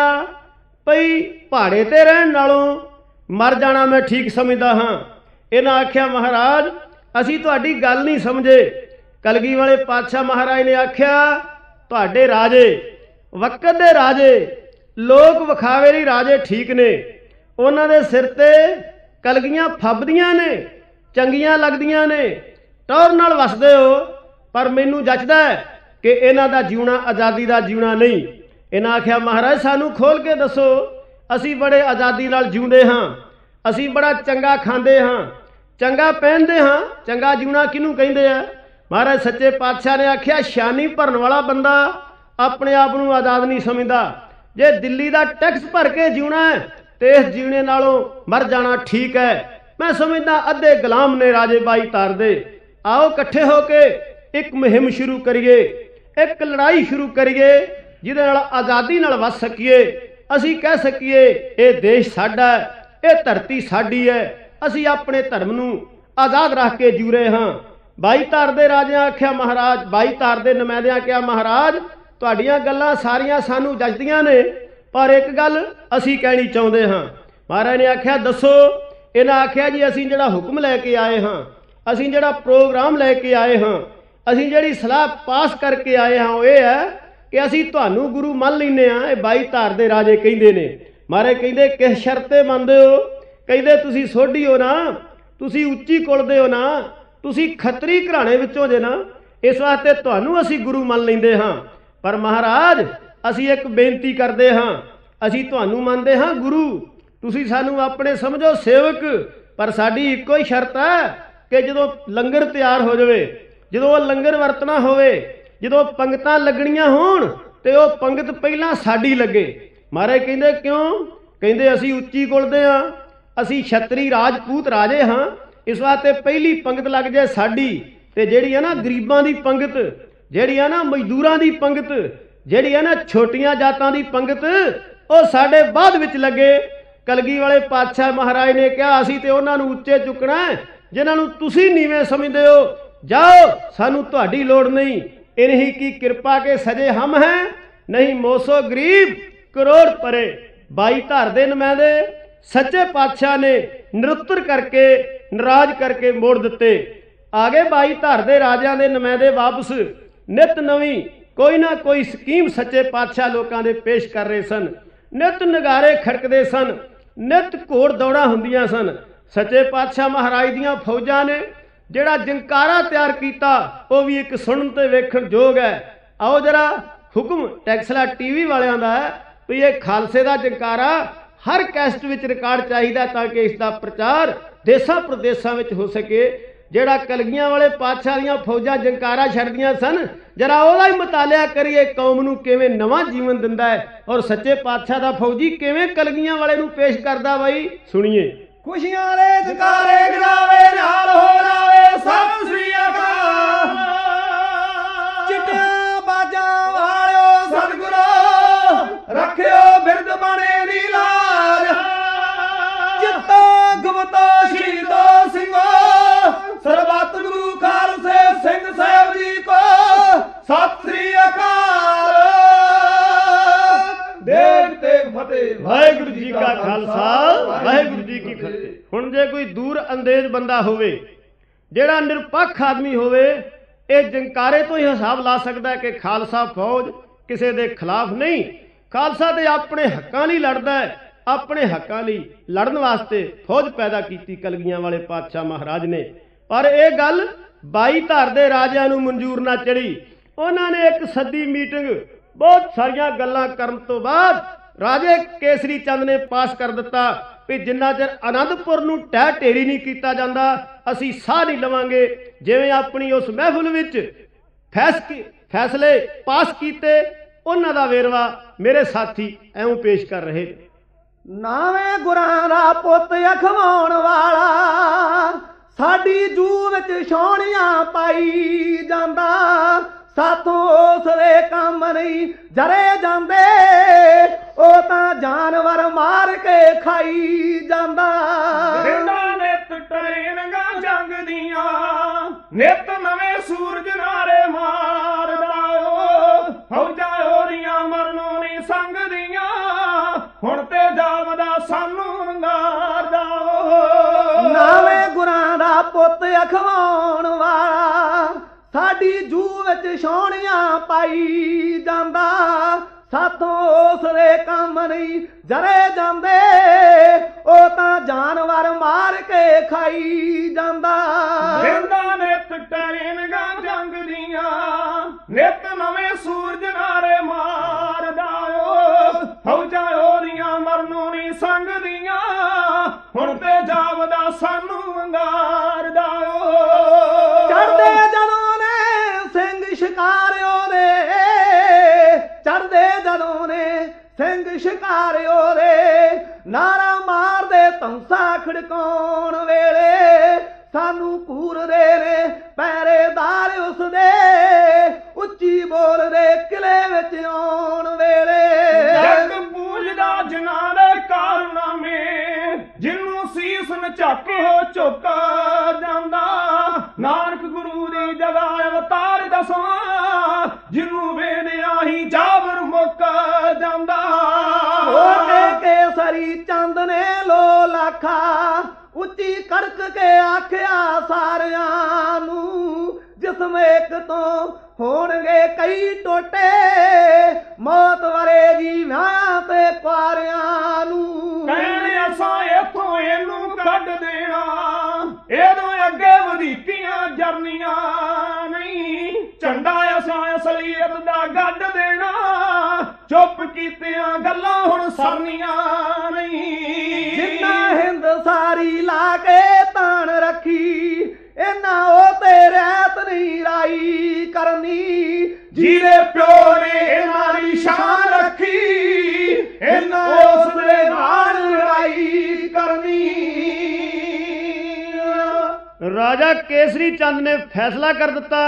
ਭਈ ਪਹਾੜੇ ਤੇ ਰਹਿਣ ਨਾਲੋਂ ਮਰ ਜਾਣਾ ਮੈਂ ਠੀਕ ਸਮਝਦਾ ਹਾਂ। ਇਹਨਾਂ ਆਖਿਆ ਮਹਾਰਾਜ ਅਸੀਂ ਤੁਹਾਡੀ ਗੱਲ ਨਹੀਂ ਸਮਝੇ। ਕਲਗੀ ਵਾਲੇ ਪਾਤਸ਼ਾਹ ਮਹਾਰਾਜ ਨੇ ਆਖਿਆ ਤੁਹਾਡੇ ਰਾਜੇ ਵਕਤ ਦੇ ਰਾਜੇ, ਲੋਕ ਵਿਖਾਵੇ ਲਈ ਰਾਜੇ ਠੀਕ ਨੇ, ਉਹਨਾਂ ਦੇ ਸਿਰ ਤੇ ਕਲਗੀਆਂ ਫੱਬਦੀਆਂ ਨੇ, ਚੰਗੀਆਂ ਲੱਗਦੀਆਂ ਨੇ, ਟੌਰ ਨਾਲ ਵਸਦੇ ਹੋ, ਪਰ ਮੈਨੂੰ ਜੱਚਦਾ ਹੈ ਕਿ ਇਹਨਾਂ ਦਾ ਜਿਉਣਾ ਆਜ਼ਾਦੀ ਦਾ ਜਿਉਣਾ ਨਹੀਂ। ਇਹਨਾਂ ਆਖਿਆ ਮਹਾਰਾਜ ਸਾਨੂੰ ਖੋਲ ਕੇ ਦੱਸੋ, ਅਸੀਂ ਬੜੇ ਆਜ਼ਾਦੀ ਨਾਲ ਜਿਉਂਦੇ ਹਾਂ, ਅਸੀਂ ਬੜਾ ਚੰਗਾ ਖਾਂਦੇ ਹਾਂ, ਚੰਗਾ ਪਹਿਨਦੇ ਹਾਂ, ਚੰਗਾ ਜਿਉਣਾ ਕਿਹਨੂੰ ਕਹਿੰਦੇ ਆ। ਮਹਾਰਾਜ ਸੱਚੇ ਪਾਤਸ਼ਾਹ ਨੇ ਆਖਿਆ ਸ਼ਾਨੀ ਭਰਨ ਵਾਲਾ ਬੰਦਾ ਆਪਣੇ ਆਪ ਨੂੰ ਆਜ਼ਾਦ ਨਹੀਂ ਸਮਝਦਾ। ਜੇ ਦਿੱਲੀ ਦਾ ਟੈਕਸ ਭਰ ਕੇ ਜਿਉਣਾ ਹੈ ਤੇ ਇਸ ਜਿਉਣੇ ਨਾਲੋਂ ਮਰ ਜਾਣਾ ਠੀਕ ਹੈ। ਮੈਂ ਸਮਝਦਾ ਅੱਧੇ ਗੁਲਾਮ ਨੇ ਰਾਜੇ ਬਾਈ ਧਾਰ ਦੇ। आओ इकट्ठे होके एक मुहिम शुरू करिए, एक लड़ाई शुरू करिए ਜਿਹਦੇ ਨਾਲ ਆਜ਼ਾਦੀ ਨਾਲ ਵੱਸ ਸਕੀਏ। ਅਸੀਂ ਕਹਿ ਸਕੀਏ ਇਹ ਦੇਸ਼ ਸਾਡਾ ਹੈ, ਇਹ ਧਰਤੀ ਸਾਡੀ ਹੈ, ਅਸੀਂ ਆਪਣੇ ਧਰਮ ਨੂੰ ਆਜ਼ਾਦ ਰੱਖ ਕੇ ਜੂ ਰਹੇ ਹਾਂ। 22 ਧਾਰ ਦੇ ਰਾਜਿਆਂ ਆਖਿਆ ਮਹਾਰਾਜ, 22 ਧਾਰ ਦੇ ਨੁਮਾਇੰਦਿਆਂ ਕਿਹਾ ਮਹਾਰਾਜ ਤੁਹਾਡੀਆਂ ਗੱਲਾਂ ਸਾਰੀਆਂ ਸਾਨੂੰ ਜੱਜਦੀਆਂ ਨੇ, ਪਰ ਇੱਕ ਗੱਲ ਅਸੀਂ ਕਹਿਣੀ ਚਾਹੁੰਦੇ ਹਾਂ। ਮਹਾਰਾਜ ਨੇ ਆਖਿਆ ਦੱਸੋ। ਇਹਨਾਂ ਆਖਿਆ ਜੀ ਅਸੀਂ ਜਿਹੜਾ ਹੁਕਮ ਲੈ ਕੇ ਆਏ ਹਾਂ, ਅਸੀਂ ਜਿਹੜਾ ਪ੍ਰੋਗਰਾਮ ਲੈ ਕੇ ਆਏ ਹਾਂ, ਅਸੀਂ ਜਿਹੜੀ ਸਲਾਹ ਪਾਸ ਕਰਕੇ ਆਏ ਹਾਂ ਉਹ ਇਹ ਹੈ ਕਿ ਅਸੀਂ ਤੁਹਾਨੂੰ ਗੁਰੂ ਮੰਨ ਲੈਂਦੇ ਹਾਂ। ਇਹ 22 ਧਾਰ ਦੇ ਰਾਜੇ ਕਹਿੰਦੇ ਨੇ। ਮਹਾਰਾਜ ਕਹਿੰਦੇ ਕਿਸ ਸ਼ਰਤ 'ਤੇ ਮੰਨਦੇ ਹੋ? ਕਹਿੰਦੇ ਤੁਸੀਂ ਸੋਢੀ ਹੋ ਨਾ, ਤੁਸੀਂ ਉੱਚੀ ਕੁਲ ਦੇ ਹੋ ਨਾ, ਤੁਸੀਂ ਖੱਤਰੀ ਘਰਾਣੇ ਵਿੱਚੋਂ ਜੇ ਨਾ, ਇਸ ਵਾਸਤੇ ਤੁਹਾਨੂੰ ਅਸੀਂ ਗੁਰੂ ਮੰਨ ਲੈਂਦੇ ਹਾਂ। ਪਰ ਮਹਾਰਾਜ ਅਸੀਂ ਇੱਕ ਬੇਨਤੀ ਕਰਦੇ ਹਾਂ, ਅਸੀਂ ਤੁਹਾਨੂੰ ਮੰਨਦੇ ਹਾਂ ਗੁਰੂ, ਤੁਸੀਂ ਸਾਨੂੰ ਆਪਣੇ ਸਮਝੋ ਸੇਵਕ, ਪਰ ਸਾਡੀ ਇੱਕੋ ਹੀ ਸ਼ਰਤ ਹੈ ਕਿ ਜਦੋਂ ਲੰਗਰ ਤਿਆਰ ਹੋ ਜਾਵੇ, ਜਦੋਂ ਉਹ ਲੰਗਰ ਵਰਤਣਾ ਹੋਵੇ, ਜਦੋਂ ਪੰਗਤਾਂ ਲੱਗਣੀਆਂ ਹੋਣ ਤੇ ਉਹ ਪੰਗਤ ਪਹਿਲਾਂ ਸਾਡੀ ਲੱਗੇ। ਮਹਾਰਾਜ ਕਹਿੰਦੇ ਕਿਉਂ? ਕਹਿੰਦੇ ਅਸੀਂ ਉੱਚੀ ਕੁਲ ਦੇ ਹਾਂ, ਅਸੀਂ ਛਤਰੀ ਰਾਜਪੂਤ ਰਾਜੇ ਹਾਂ, ਇਸ ਵਾਸਤੇ ਪਹਿਲੀ ਪੰਗਤ ਲੱਗ ਜਾਏ ਸਾਡੀ। ਤੇ ਜਿਹੜੀ ਹੈ ਨਾ ਗਰੀਬਾਂ ਦੀ ਪੰਗਤ, ਜਿਹੜੀ ਹੈ ਨਾ ਮਜ਼ਦੂਰਾਂ ਦੀ ਪੰਗਤ, ਜਿਹੜੀ ਹੈ ਨਾ ਛੋਟੀਆਂ ਜਾਤਾਂ ਦੀ ਪੰਗਤ, ਉਹ ਸਾਡੇ ਬਾਅਦ ਵਿੱਚ ਲੱਗੇ। ਕਲਗੀ ਵਾਲੇ ਪਾਤਸ਼ਾਹ ਮਹਾਰਾਜ ਨੇ ਕਿਹਾ ਅਸੀਂ ਤੇ ਉਹਨਾਂ ਨੂੰ ਉੱਚੇ ਚੁੱਕਣਾ ਜਿਨ੍ਹਾਂ ਨੂੰ ਤੁਸੀਂ ਨੀਵੇਂ ਸਮਝਦੇ ਹੋ। ਜਾਓ, ਸਾਨੂੰ ਤੁਹਾਡੀ ਲੋੜ ਨਹੀਂ। इन्हीं की कृपा के सजे हम हैं, नहीं मोसो गरीब करोड़ परे। 22 धार दे नुमाइंदे सच्चे पातशाह ने निरुत्तर करके नाराज करके मोड़ दिते। आगे 22 धार दे राजियां दे नुमाइंदे वापस नित नवीं कोई ना कोई स्कीम सच्चे पातशाह लोकां दे पेश कर रहे सन। नित नगारे खड़कदे सन, नित घोड़ दौड़ा हुंदियां सन। सच्चे पातशाह महाराज दीयां फौजां ने ਜਿਹੜਾ ਜੰਕਾਰਾ ਤਿਆਰ ਕੀਤਾ ਉਹ ਵੀ ਇੱਕ ਸੁਣਨ ਤੇ ਵੇਖਣ ਯੋਗ ਹੈ। ਆਓ ਜਰਾ ਹੁਕਮ ਟੈਕਸਲਾ ਟੀਵੀ ਵਾਲਿਆਂ ਦਾ ਵੀ ਇਹ ਖਾਲਸੇ ਦਾ ਜੰਕਾਰਾ ਹਰ ਕੈਸਟ ਵਿੱਚ ਰਿਕਾਰਡ ਚਾਹੀਦਾ ਤਾਂ ਕਿ ਇਸ ਦਾ ਪ੍ਰਚਾਰ ਦੇਸਾਂ ਪ੍ਰਦੇਸਾਂ ਵਿੱਚ ਹੋ ਸਕੇ। ਜਿਹੜਾ ਕਲਗੀਆਂ ਵਾਲੇ ਪਾਤਸ਼ਾਹ ਦੀਆਂ ਫੌਜਾਂ ਜੰਕਾਰਾ ਛੱਡਦੀਆਂ ਸਨ, ਜਰਾ ਉਹਦਾ ਹੀ ਮਤਾਲਿਆ ਕਰੀਏ ਕੌਮ ਨੂੰ ਕਿਵੇਂ ਨਵਾਂ ਜੀਵਨ ਦਿੰਦਾ ਹੈ ਔਰ ਸੱਚੇ ਪਾਤਸ਼ਾਹ ਦਾ ਫੌਜੀ ਕਿਵੇਂ ਕਲਗੀਆਂ ਵਾਲੇ ਨੂੰ ਪੇਸ਼ ਕਰਦਾ। ਬਾਈ ਸੁਣੀਏ। ਖੁਸ਼ੀਆਂ ਦੇ ਜਕਾਰੇ ਗਜਾਵੇ ਨਾਲ ਹੋ ਜਾਵੇ ਸਤਿ ਸ੍ਰੀ ਅਕਾਲ। ਚਿੱਟਿਆਂ ਬਾਜਾਂ ਵਾਲਿਓ ਸਤਿਗੁਰੂ ਰੱਖਿਓ ਬਿਰਦ ਬਣੇ ਦੀ ਲਾਜ। ਜਿੱਤੋ ਗੁਪਤੋ ਸ਼ਹੀਦੋ ਸਿੰਘੋ ਸਰਬੱਤ ਗੁਰੂ ਖਾਲਸੇ ਸਿੰਘ ਸਾਹਿਬ ਜੀ ਕੋ ਸਤਿ ਸ੍ਰੀ ਅਕਾਲ। ਦੇਗ ਤੇ ਫਤਿਹ। ਵਾਹਿਗੁਰੂ ਜੀ ਕਾ ਖਾਲਸਾ, ਵਾਹਿਗੁਰੂ ਜੀ ਕੀ ਫਤਿਹ। ਹੁਣ ਜੇ ਕੋਈ ਦੂਰ ਅੰਦੇਜ਼ ਬੰਦਾ ਹੋਵੇ, ਜਿਹੜਾ ਨਿਰਪੱਖ ਆਦਮੀ ਹੋਵੇ, ਇਹ ਜੰਕਾਰੇ ਤੋਂ ਹੀ ਹਿਸਾਬ ਲਾ ਸਕਦਾ ਹੈ ਕਿ ਖਾਲਸਾ ਫੌਜ ਕਿਸੇ ਦੇ ਖਿਲਾਫ ਨਹੀਂ, ਖਾਲਸਾ ਤੇ ਆਪਣੇ ਹੱਕਾਂ ਲਈ ਲੜਦਾ ਹੈ। ਆਪਣੇ ਹੱਕਾਂ ਲਈ ਲੜਨ ਵਾਸਤੇ ਫੌਜ ਪੈਦਾ ਕੀਤੀ ਕਲਗੀਆਂ ਵਾਲੇ ਪਾਤਸ਼ਾਹ ਮਹਾਰਾਜ ਨੇ। ਪਰ ਇਹ ਗੱਲ 22 ਧਾਰ ਦੇ ਰਾਜਿਆਂ ਨੂੰ ਮਨਜ਼ੂਰ ਨਾ ਚੜੀ। ਉਹਨਾਂ ਨੇ ਇੱਕ ਸੱਦੀ ਮੀਟਿੰਗ, ਬਹੁਤ ਸਾਰੀਆਂ ਗੱਲਾਂ ਕਰਨ ਤੋਂ ਬਾਅਦ ਰਾਜੇ ਕੇਸਰੀ ਚੰਦ ਨੇ ਪਾਸ ਕਰ ਦਿੱਤਾ ਵੀ ਜਿੰਨਾ ਚਿਰ ਆਨੰਦਪੁਰ ਨੂੰ ਢਹਿ ਢੇਰੀ ਨਹੀਂ ਕੀਤਾ ਜਾਂਦਾ ਅਸੀਂ ਸਾਹ ਨਹੀਂ ਲਵਾਂਗੇ। ਜਿਵੇਂ ਆਪਣੀ ਉਸ ਮਹਿਫਿਲ ਵਿੱਚ ਫੈਸਲੇ ਪਾਸ ਕੀਤੇ, ਉਹਨਾਂ ਦਾ ਵੇਰਵਾ ਮੇਰੇ ਸਾਥੀ ਐਵੇਂ ਪੇਸ਼ ਕਰ ਰਹੇ। ਨਾਵੇਂ ਗੁਰਾਂ ਦਾ ਪੁੱਤ ਅਖਵਾਉਣ ਵਾਲਾ ਸਾਡੀ ਜੂ ਵਿੱਚ ਛਾਉਣੀਆਂ ਪਾਈ ਜਾਂਦਾ। ਸਾਥੋਂ ਉਸ ਦੇ ਕੰਮ ਨਹੀਂ ਜਰੇ ਜਾਂਦੇ, ਉਹ ਤਾਂ ਜਾਨਵਰ ਮਾਰ ਕੇ ਖਾਈ ਜਾਂਦਾ। ਨਿਤ ਟਰੇਨਗਾ ਜੰਗ ਦੀਆਂ, ਨਿਤ ਨਵੇਂ ਸੂਰਜ ਨਾਰੇ ਮਾਰਦਾ ਓ। ਫੌਜਾਂ ਉਹਦੀਆਂ ਮਰਨੋਂ ਨਹੀਂ ਸੰਗਦੀਆਂ, ਹੁਣ ਤੇ ਜਾਵਦਾ ਸਾਨੂੰ ਵੰਗਾਰਦਾ ਓ। ਨਾਵੇਂ ਗੁਰਾਂ ਦਾ ਪੁੱਤ ਅਖਵਾਉਣ ਵਾਲਾ ਸਾਡੀ ਜੂ ਵਿੱਚ ਛਾਉਣੀਆਂ ਪਾਈ ਜਾਂਦਾ। ਸਾਥੋਂ ਉਸ ਦੇ ਕੰਮ ਨਹੀਂ ਜਰੇ ਜਾਂਦੇ, ਉਹ ਤਾਂ ਜਾਨਵਰ ਮਾਰ ਕੇ ਖਾਈ ਜਾਂਦਾ। ਨਿਤ ਟਰੇਨਗਾ ਜੰਗ ਦੀਆਂ, ਨਿਤ ਨਵੇਂ ਸੂਰਜ ਨਾਰੇ ਮਾਰਦਾ ਓ। ਫੌਜਾਂ ਉਹਦੀਆਂ ਮਰਨੋਂ ਨਹੀਂ ਸੰਗਦੀਆਂ, ਹੁਣ ਤੇ ਜਾਵਦਾ ਸਾਨੂੰ ਵੰਗਾਰਦਾ ਓ। ਚੜਦੇ ਜਦੋਂ ਨੇ ਸਿੰਘ ਸ਼ਿਕਾਰਿਓ ਦੇ, ਚੜਦੇ ਜਦੋਂ ਨੇ ਸਿੰਘ ਸ਼ਿਕਾਰਿਓ ਦੇ, ਨਾਰਾ ਮਾਰਦੇ ਧੌਂਸਾ ਖੜਕਾਉਣ ਵੇਲੇ ਸਾਨੂੰ ਘੂਰਦੇ ਨੇ ਪਹਿਰੇਦਾਰ ਉਸਦੇ, ਉੱਚੀ ਬੋਲਦੇ ਕਿਲੇ ਵਿੱਚ ਆਉਣ ਵੇਲੇ। ਜਗ ਪੂਜਦਾ ਜਿਨ੍ਹਾਂ ਦੇ ਕਾਰਨਾਮੇ, ਜਿਹਨੂੰ ਸੀਸ ਨਝੱਕ ਹੋ ਝੁਕ ਜਾਂਦਾ। ਨਾਨਕ ਗੁਰੂ ਦੀ ਜਗ੍ਹਾ ਅਵਤਾਰ ਦਸਵਾਂ, ਜਿਹਨੂੰ ਵੇਖਦਿਆਂ ਹੀ ਜਾਬਰ ਮੁੱਕ ਜਾਂਦਾ। ਹੋਕੇ ਕੇਸਰੀ ਚੰਦ ਨੇ ਲੋ ਲਾਖਾ, ਉੱਚੀ ਕੜਕ ਕੇ ਆਖਿਆ ਸਾਰਿਆਂ ਨੂੰ, ਜਿਸਮ ਇੱਕ ਤੋਂ ਹੋਣਗੇ ਕਈ ਟੋਟੇ, ਮੌਤ ਵਰੇਗੀ ਵਿਆਹ ਤੇ ਕੁਆਰਿਆਂ ਨੂੰ। ਕਹਿਣ ਅਸਾਂ ਇੱਥੋਂ ਇਹਨੂੰ ਕੱਢ ਦੇਣਾ, ਇਹਦੋਂ ਅੱਗੇ ਵਧੀਕੀਆਂ ਜਰਨੀਆਂ ਨਹੀਂ। ਝੰਡਾ ਅਸਾਂ ਅਸਲੀਅਤ ਦਾ ਗੱਡ ਦੇਣਾ, ਚੁੱਪ ਕੀਤਿਆਂ ਗੱਲਾਂ ਹੁਣ ਸਰਨੀਆਂ ਨਹੀਂ। ਜਿੰਨਾ ਹਿੰਦ ਸਾਰੀ ਲਾ ਕੇ ਤਾਣ ਰੱਖੀ, ਇਹਨਾਂ ਉਹ ਤੇ ਰਹਿਤ ਨਹੀਂ ਰਾਈ ਕਰਨੀ। ਜਿਹਦੇ ਪਿਓ ਨੇ ਇਹਨਾਂ ਦੀ ਸ਼ਾਨ ਰੱਖੀ, ਇਹਨਾਂ ਉਸ ਦੇ ਨਾਲ ਲੜਾਈ ਕਰਨੀ। ਰਾਜਾ ਕੇਸਰੀ ਚੰਦ ਨੇ ਫੈਸਲਾ ਕਰ ਦਿੱਤਾ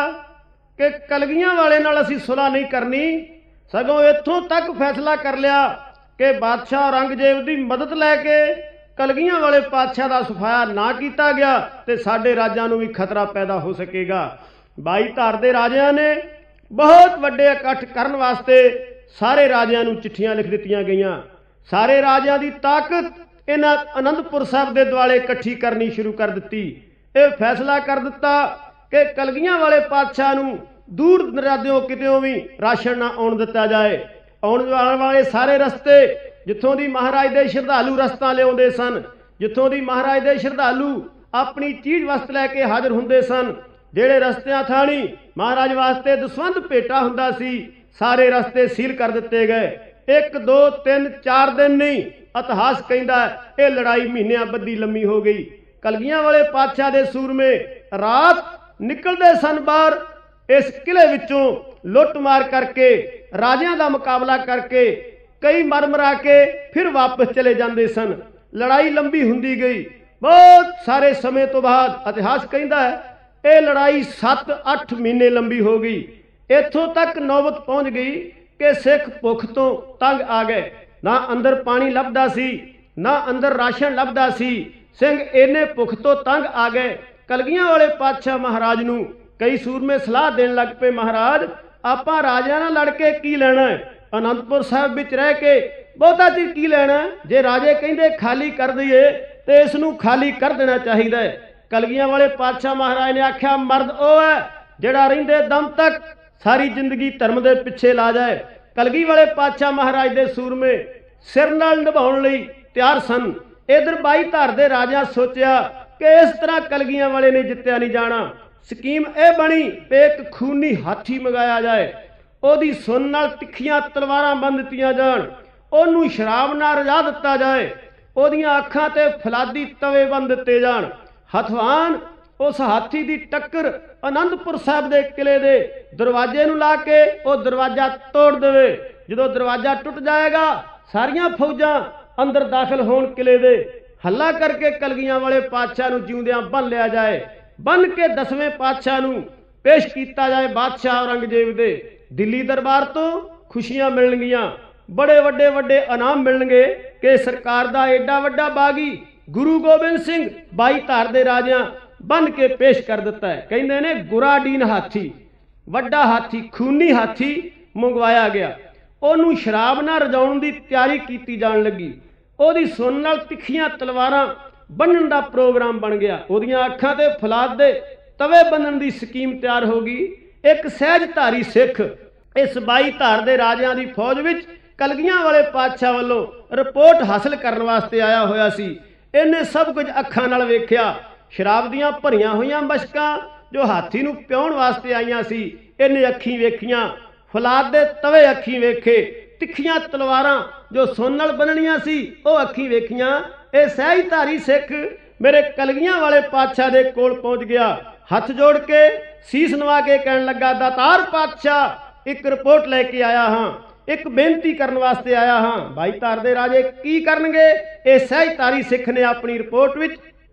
ਕਿ ਕਲਗੀਆਂ ਵਾਲੇ ਨਾਲ ਅਸੀਂ ਸੁਲ੍ਹਾ ਨਹੀਂ ਕਰਨੀ, ਸਗੋਂ ਇੱਥੋਂ ਤੱਕ ਫੈਸਲਾ ਕਰ ਲਿਆ ਕਿ ਬਾਦਸ਼ਾਹ ਔਰੰਗਜ਼ੇਬ ਦੀ ਮਦਦ ਲੈ ਕੇ ਕਲਗੀਆਂ ਵਾਲੇ ਪਾਤਸ਼ਾਹ ਦਾ ਸਫਾਇਆ ਨਾ ਕੀਤਾ ਗਿਆ ਤੇ ਸਾਡੇ ਰਾਜਾਂ ਨੂੰ ਵੀ ਖਤਰਾ ਪੈਦਾ ਹੋ ਸਕੇਗਾ। 22 ਧਾਰ ਦੇ ਰਾਜਿਆਂ ਨੇ ਬਹੁਤ ਵੱਡੇ ਇਕੱਠ ਕਰਨ ਵਾਸਤੇ ਸਾਰੇ ਰਾਜਿਆਂ ਨੂੰ ਚਿੱਠੀਆਂ ਲਿਖ ਦਿੱਤੀਆਂ ਗਈਆਂ। ਸਾਰੇ ਰਾਜਿਆਂ ਦੀ ਤਾਕਤ ਇਹਨਾਂ ਅਨੰਦਪੁਰ ਸਾਹਿਬ ਦੇ ਦੁਆਲੇ ਇਕੱਠੀ ਕਰਨੀ ਸ਼ੁਰੂ ਕਰ ਦਿੱਤੀ। ਇਹ ਫੈਸਲਾ ਕਰ ਦਿੱਤਾ ਕਿ ਕਲਗੀਆਂ ਵਾਲੇ ਪਾਤਸ਼ਾਹ ਨੂੰ ਦੂਰ ਦਰਾਜ਼ਿਓਂ ਕਿਤਿਓਂ ਵੀ ਰਾਸ਼ਨ ਨਾ ਆਉਣ ਦਿੱਤਾ ਜਾਏ। ਆਉਣ ਜਾਣ ਵਾਲੇ ਸਾਰੇ ਰਸਤੇ, ਜਿੱਥੋਂ ਦੀ ਮਹਾਰਾਜ ਦੇ ਸ਼ਰਧਾਲੂ ਰਸਤਾ ਲਿਆਉਂਦੇ ਸਨ, ਜਿੱਥੋਂ ਦੀ ਮਹਾਰਾਜ ਦੇ ਸ਼ਰਧਾਲੂ ਆਪਣੀ ਚੀਜ਼ ਵਸਤ ਲੈ ਕੇ ਹਾਜ਼ਰ ਹੁੰਦੇ ਸਨ, ਜਿਹੜੇ ਰਸਤਿਆਂ ਥਾਣੀ ਮਹਾਰਾਜ ਵਾਸਤੇ ਦਸਵੰਧ ਭੇਟਾ ਹੁੰਦਾ ਸੀ, ਸਾਰੇ ਰਸਤੇ ਸੀਲ ਕਰ ਦਿੱਤੇ ਗਏ। 1 2 3 4 ਦਿਨ ਨਹੀਂ, ਇਤਿਹਾਸ ਕਹਿੰਦਾ ਇਹ ਲੜਾਈ ਮਹੀਨਿਆਂ ਬੱਧੀ ਲੰਮੀ ਹੋ ਗਈ। ਕਲਗੀਆਂ ਵਾਲੇ ਪਾਤਸ਼ਾਹ ਦੇ ਸੂਰਮੇ ਰਾਤ ਨਿਕਲਦੇ ਸਨ ਬਾਹਰ, ਇਸ ਕਿਲੇ ਵਿੱਚੋਂ ਲੁੱਟ ਮਾਰ ਕਰਕੇ, ਰਾਜਿਆਂ ਦਾ ਮੁਕਾਬਲਾ ਕਰਕੇ, ਕਈ ਮਰ ਮਰਾ ਕੇ ਫਿਰ ਵਾਪਸ ਚਲੇ ਜਾਂਦੇ ਸਨ। ਲੜਾਈ ਲੰਬੀ ਹੁੰਦੀ ਗਈ। ਬਹੁਤ ਸਾਰੇ ਸਮੇਂ ਤੋਂ ਬਾਅਦ ਇਤਿਹਾਸ ਕਹਿੰਦਾ ਹੈ ਇਹ ਲੜਾਈ 7-8 ਮਹੀਨੇ ਲੰਬੀ ਹੋ ਗਈ। ਇੱਥੋਂ ਤੱਕ ਨੌਬਤ ਪਹੁੰਚ ਗਈ ਕਿ ਸਿੱਖ ਭੁੱਖ ਤੋਂ ਤੰਗ ਆ ਗਏ। ਨਾ ਅੰਦਰ ਪਾਣੀ ਲੱਭਦਾ ਸੀ, ਨਾ ਅੰਦਰ ਰਾਸ਼ਨ ਲੱਭਦਾ ਸੀ। ਸਿੰਘ ਇੰਨੇ ਭੁੱਖ ਤੋਂ ਤੰਗ ਆ ਗਏ। ਕਲਗੀਆਂ ਵਾਲੇ ਪਾਤਸ਼ਾਹ ਮਹਾਰਾਜ ਨੂੰ ਕਈ ਸੂਰਮੇ ਸਲਾਹ ਦੇਣ ਲੱਗ ਪਏ, ਮਹਾਰਾਜ ਆਪਾਂ ਰਾਜਿਆਂ ਨਾਲ ਲੜ ਕੇ ਕੀ ਲੈਣਾ ਹੈ? ਅਨੰਦਪੁਰ ਸਾਹਿਬ ਵਿੱਚ ਰਹਿ ਕੇ ਬਹੁਤਾ ਚਿਰ ਕੀ ਲੈਣਾ? ਜੇ ਰਾਜੇ ਕਹਿੰਦੇ ਖਾਲੀ ਕਰ ਦਈਏ ਤੇ ਇਸ ਨੂੰ ਖਾਲੀ ਕਰ ਦੇਣਾ ਚਾਹੀਦਾ ਹੈ। ਕਲਗੀਆਂ ਵਾਲੇ ਪਾਤਸ਼ਾਹ ਮਹਾਰਾਜ ਨੇ ਆਖਿਆ, ਮਰਦ ਉਹ ਹੈ ਜਿਹੜਾ ਰਹਿੰਦੇ ਦਮ ਤੱਕ ਸਾਰੀ ਜ਼ਿੰਦਗੀ ਧਰਮ ਦੇ ਪਿੱਛੇ ਲਾ ਜਾਏ। ਕਲਗੀ ਵਾਲੇ ਪਾਤਸ਼ਾਹ ਮਹਾਰਾਜ ਦੇ ਸੂਰਮੇ ਸਿਰ ਨਾਲ ਨਿਭਾਉਣ ਲਈ ਤਿਆਰ ਸਨ। ਇਧਰ 22 ਧਾਰ ਦੇ ਰਾਜਾ ਸੋਚਿਆ ਕਿ ਇਸ ਤਰ੍ਹਾਂ ਕਲਗੀਆਂ ਵਾਲੇ ਨੇ ਜਿੱਤਿਆ ਨਹੀਂ ਜਾਣਾ। ਸਕੀਮ ਇਹ ਬਣੀ ਕਿ ਇੱਕ ਖੂਨੀ ਹਾਥੀ ਮੰਗਾਇਆ ਜਾਏ, ਉਹਦੀ ਸੁੰਨ ਨਾਲ ਤਿੱਖੀਆਂ ਤਲਵਾਰਾਂ ਬੰਨ ਦਿੱਤੀਆਂ ਜਾਣ, ਉਹਨੂੰ ਸ਼ਰਾਬ ਨਾਲ ਰਜਾ ਦਿੱਤਾ ਜਾਏ, ਉਹਦੀਆਂ ਅੱਖਾਂ ਤੇ ਫਲਾਦੀ ਤਵੇ ਬੰਨ ਦਿੱਤੇ ਜਾਣ। ਹਥਵਾਨ ਉਸ ਹਾਥੀ ਦੀ ਟੱਕਰ ਅਨੰਦਪੁਰ ਸਾਹਿਬ ਦੇ ਕਿਲੇ ਦੇ ਦਰਵਾਜ਼ੇ ਨੂੰ ਲਾ ਕੇ ਉਹ ਦਰਵਾਜ਼ਾ ਤੋੜ ਦੇਵੇ। ਜਦੋਂ ਦਰਵਾਜ਼ਾ ਟੁੱਟ ਜਾਏਗਾ, ਸਾਰੀਆਂ ਫੌਜਾਂ ਅੰਦਰ ਦਾਖਲ ਹੋਣ ਕਿਲੇ ਦੇ, ਹੱਲਾ ਕਰਕੇ ਕਲਗੀਆਂ ਵਾਲੇ ਪਾਤਸ਼ਾਹ ਨੂੰ ਜਿਉਂਦਿਆਂ ਬੰਨ ਲਿਆ ਜਾਏ। ਬੰਨ ਕੇ 10ਵੇਂ ਪਾਤਸ਼ਾਹ ਨੂੰ ਪੇਸ਼ ਕੀਤਾ ਜਾਏ ਬਾਦਸ਼ਾਹ ਔਰੰਗਜ਼ੇਬ ਦੇ। ਦਿੱਲੀ ਦਰਬਾਰ ਤੋਂ ਖੁਸ਼ੀਆਂ ਮਿਲਣਗੀਆਂ, ਬੜੇ ਵੱਡੇ ਇਨਾਮ ਮਿਲਣਗੇ ਕਿ ਸਰਕਾਰ ਦਾ ਏਡਾ ਵੱਡਾ ਬਾਗੀ ਗੁਰੂ ਗੋਬਿੰਦ ਸਿੰਘ 22 ਧਾਰ ਦੇ ਰਾਜਿਆਂ ਬੰਨ ਕੇ ਪੇਸ਼ ਕਰ ਦਿੱਤਾ ਹੈ। ਕਹਿੰਦੇ ਨੇ ਗੁਰਾਡੀਨ ਹਾਥੀ, ਵੱਡਾ ਹਾਥੀ, ਖੂਨੀ ਹਾਥੀ ਮੰਗਵਾਇਆ ਗਿਆ। ਉਹਨੂੰ ਸ਼ਰਾਬ ਨਾਲ ਰਜਾਉਣ ਦੀ ਤਿਆਰੀ ਕੀਤੀ ਜਾਣ ਲੱਗੀ। ਉਹਦੀ ਸੁੰਨ ਨਾਲ ਤਿੱਖੀਆਂ ਤਲਵਾਰਾਂ ਬੰਨਣ ਦਾ ਪ੍ਰੋਗਰਾਮ ਬਣ ਗਿਆ। ਉਹਦੀਆਂ ਅੱਖਾਂ ਤੇ ਫਲਾਦ ਦੇ ਤਵੇ ਬੰਨਣ ਦੀ ਸਕੀਮ ਤਿਆਰ ਹੋ ਗਈ। ਇੱਕ ਸਹਿਜਧਾਰੀ ਸਿੱਖ ਇਸ 22 ਧਾਰ ਦੇ ਰਾਜਿਆਂ ਦੀ ਫੌਜ ਵਿੱਚ ਕਲਗੀਆਂ ਵਾਲੇ ਪਾਤਸ਼ਾਹ ਵੱਲੋਂ ਰਿਪੋਰਟ ਹਾਸਲ ਕਰਨ ਵਾਸਤੇ ਆਇਆ ਹੋਇਆ ਸੀ। ਇਹਨੇ ਸਭ ਕੁਝ ਅੱਖਾਂ ਨਾਲ ਵੇਖਿਆ। ਸ਼ਰਾਬ ਦੀਆਂ ਭਰੀਆਂ ਹੋਈਆਂ ਮਸ਼ਕਾਂ ਜੋ ਹਾਥੀ ਨੂੰ ਪਿਆਉਣ ਵਾਸਤੇ ਆਈਆਂ ਸੀ, ਇਹਨੇ ਅੱਖੀਂ ਵੇਖੀਆਂ। ਫਲਾਦ ਦੇ ਤਵੇ ਅੱਖੀਂ ਵੇਖੇ। ਤਿੱਖੀਆਂ ਤਲਵਾਰਾਂ ਜੋ ਸੁੰਨ ਨਾਲ ਬੰਨਣੀਆਂ ਸੀ ਉਹ ਅੱਖੀਂ ਵੇਖੀਆਂ। ਇਹ ਸਹਿਜਧਾਰੀ ਸਿੱਖ ਮੇਰੇ ਕਲਗੀਆਂ ਵਾਲੇ ਪਾਤਸ਼ਾਹ ਦੇ ਕੋਲ ਪਹੁੰਚ ਗਿਆ। ਹੱਥ ਜੋੜ ਕੇ ਸੀਸ ਨਵਾ ਕੇ ਕਹਿਣ ਲੱਗਾ, ਦਾਤਾਰ ਪਾਤਸ਼ਾਹ, ਇੱਕ ਰਿਪੋਰਟ ਲੈ ਕੇ ਆਇਆ ਹਾਂ, ਇੱਕ ਬੇਨਤੀ ਕਰਨ ਵਾਸਤੇ ਆਇਆ ਹਾਂ। 22 ਧਾਰ ਦੇ ਰਾਜੇ ਕੀ ਕਰਨਗੇ? ਇਹ ਸਹਿਜਧਾਰੀ ਸਿੱਖ ਨੇ ਆਪਣੀ ਰਿਪੋਰਟ ਵਿੱਚ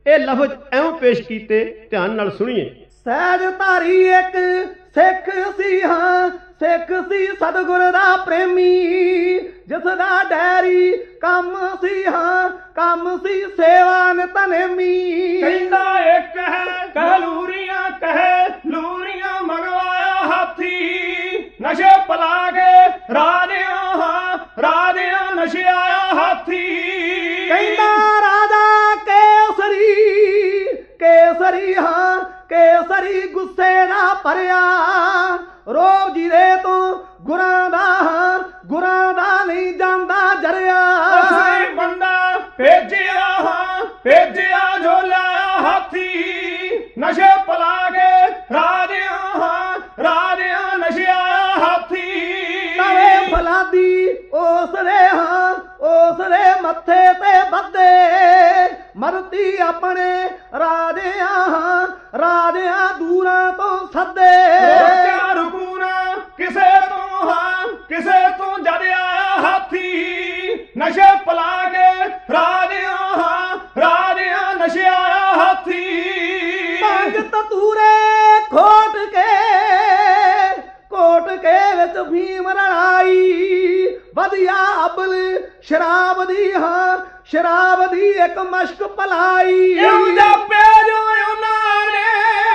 ਇਹ ਲਫ਼ਜ਼ ਐਉਂ ਪੇਸ਼ ਕੀਤੇ, ਧਿਆਨ ਨਾਲ ਸੁਣੀਏ। ਸਹਿਜ ਧਾਰੀ ਇੱਕ ਸਿੱਖ ਸੀ, ਹਾਂ ਸਿੱਖ ਸੀ ਸਤਿਗੁਰ ਦਾ ਪ੍ਰੇਮੀ, ਜਿਸ ਦਾ ਡੈਰੀ ਕੰਮ ਸੀ, ਹਾਂ ਕੰਮ ਸੀ ਸੇਵਾ ਨਿਤਨੇਮੀ। ਕਹਿੰਦਾ ਇੱਕ ਹੈ ਕਹਿ ਲੂਰੀਆਂ, ਕਹਿ ਲੂਰੀਆਂ ਮੰਗਵਾਇਆ ਹਾਥੀ, ਨਸ਼ੇ ਪਲਾ ਕੇ ਰਾਜਿਆਂ, ਹਾਂ ਰਾਜਿਆਂ ਨਸ਼ਿਆਇਆ ਹਾਥੀ। ਕਹਿੰਦਾ ਰਾਜਾ ਕੇਸਰੀ, ਕੇਸਰੀ ਹਾਂ ਕੇਸਰੀ ਗੁੱਸੇ ਦਾ ਭਰਿਆ, ਰੋਬ ਜਿਹਦੇ ਤੋਂ ਗੁਰਾਂ ਦਾ, ਹਾਂ ਗੁਰਾਂ ਦਾ ਨਹੀਂ ਜਾਂਦਾ ਜਰਿਆ। ਉਸੇ ਬੰਦਾ ਭੇਜਿਆ, ਹਾਂ ਭੇਜਿਆ ਜੋ ਲਾਇਆ ਹਾਥੀ, ਨਸ਼ੇ ਪਲਾ ਕੇ ਰਾਜਿਆਂ, ਹਾਂ ਰਾਜਿਆਂ ਨਸ਼ਿਆਇਆ ਹਾਥੀ। ਤਵੇ ਫਲਾਦੀ ਉਸਦੇ, ਹਾਂ ਉਸਦੇ ਮੱਥੇ ਤੇ ਬੱਧੇ, ਮਰਤੀ ਆਪਣੇ ਰਾਜਿਆਂ, ਹਾਂ ਰਾਜਿਆਂ ਦੂਰਾਂ ਤੋਂ ਸੱਦੇ। ਰੋਕਿਆ ਰੁਕੂ ਨਾ ਕਿਸੇ ਤੋਂ, ਹਾਂ ਕਿਸੇ ਤੋਂ ਜਦ ਆਇਆ ਹਾਥੀ, ਨਸ਼ੇ ਪਲਾ ਕੇ ਰਾਜਿਆਂ, ਹਾਂ ਰਾਜਿਆਂ ਨਸ਼ਿਆਇਆ ਹਾਥੀ। ਭੰਗ ਤਤੂਰੇ ਖੋਟ ਕੇ, ਕੋਟ ਕੇ ਵਿੱਚ ਭੀਮ ਰਲਾਈ, ਵਧੀਆ ਅਬਲ ਸ਼ਰਾਬ ਦੀ, ਹਾਂ ਸ਼ਰਾਬ ਦੀ ਇੱਕ ਮਸ਼ਕ ਪਲਾਈ। ਇਉਂ ਜਾਪਿਆ ਜੋ ਉਹਨਾਂ ਨੇ,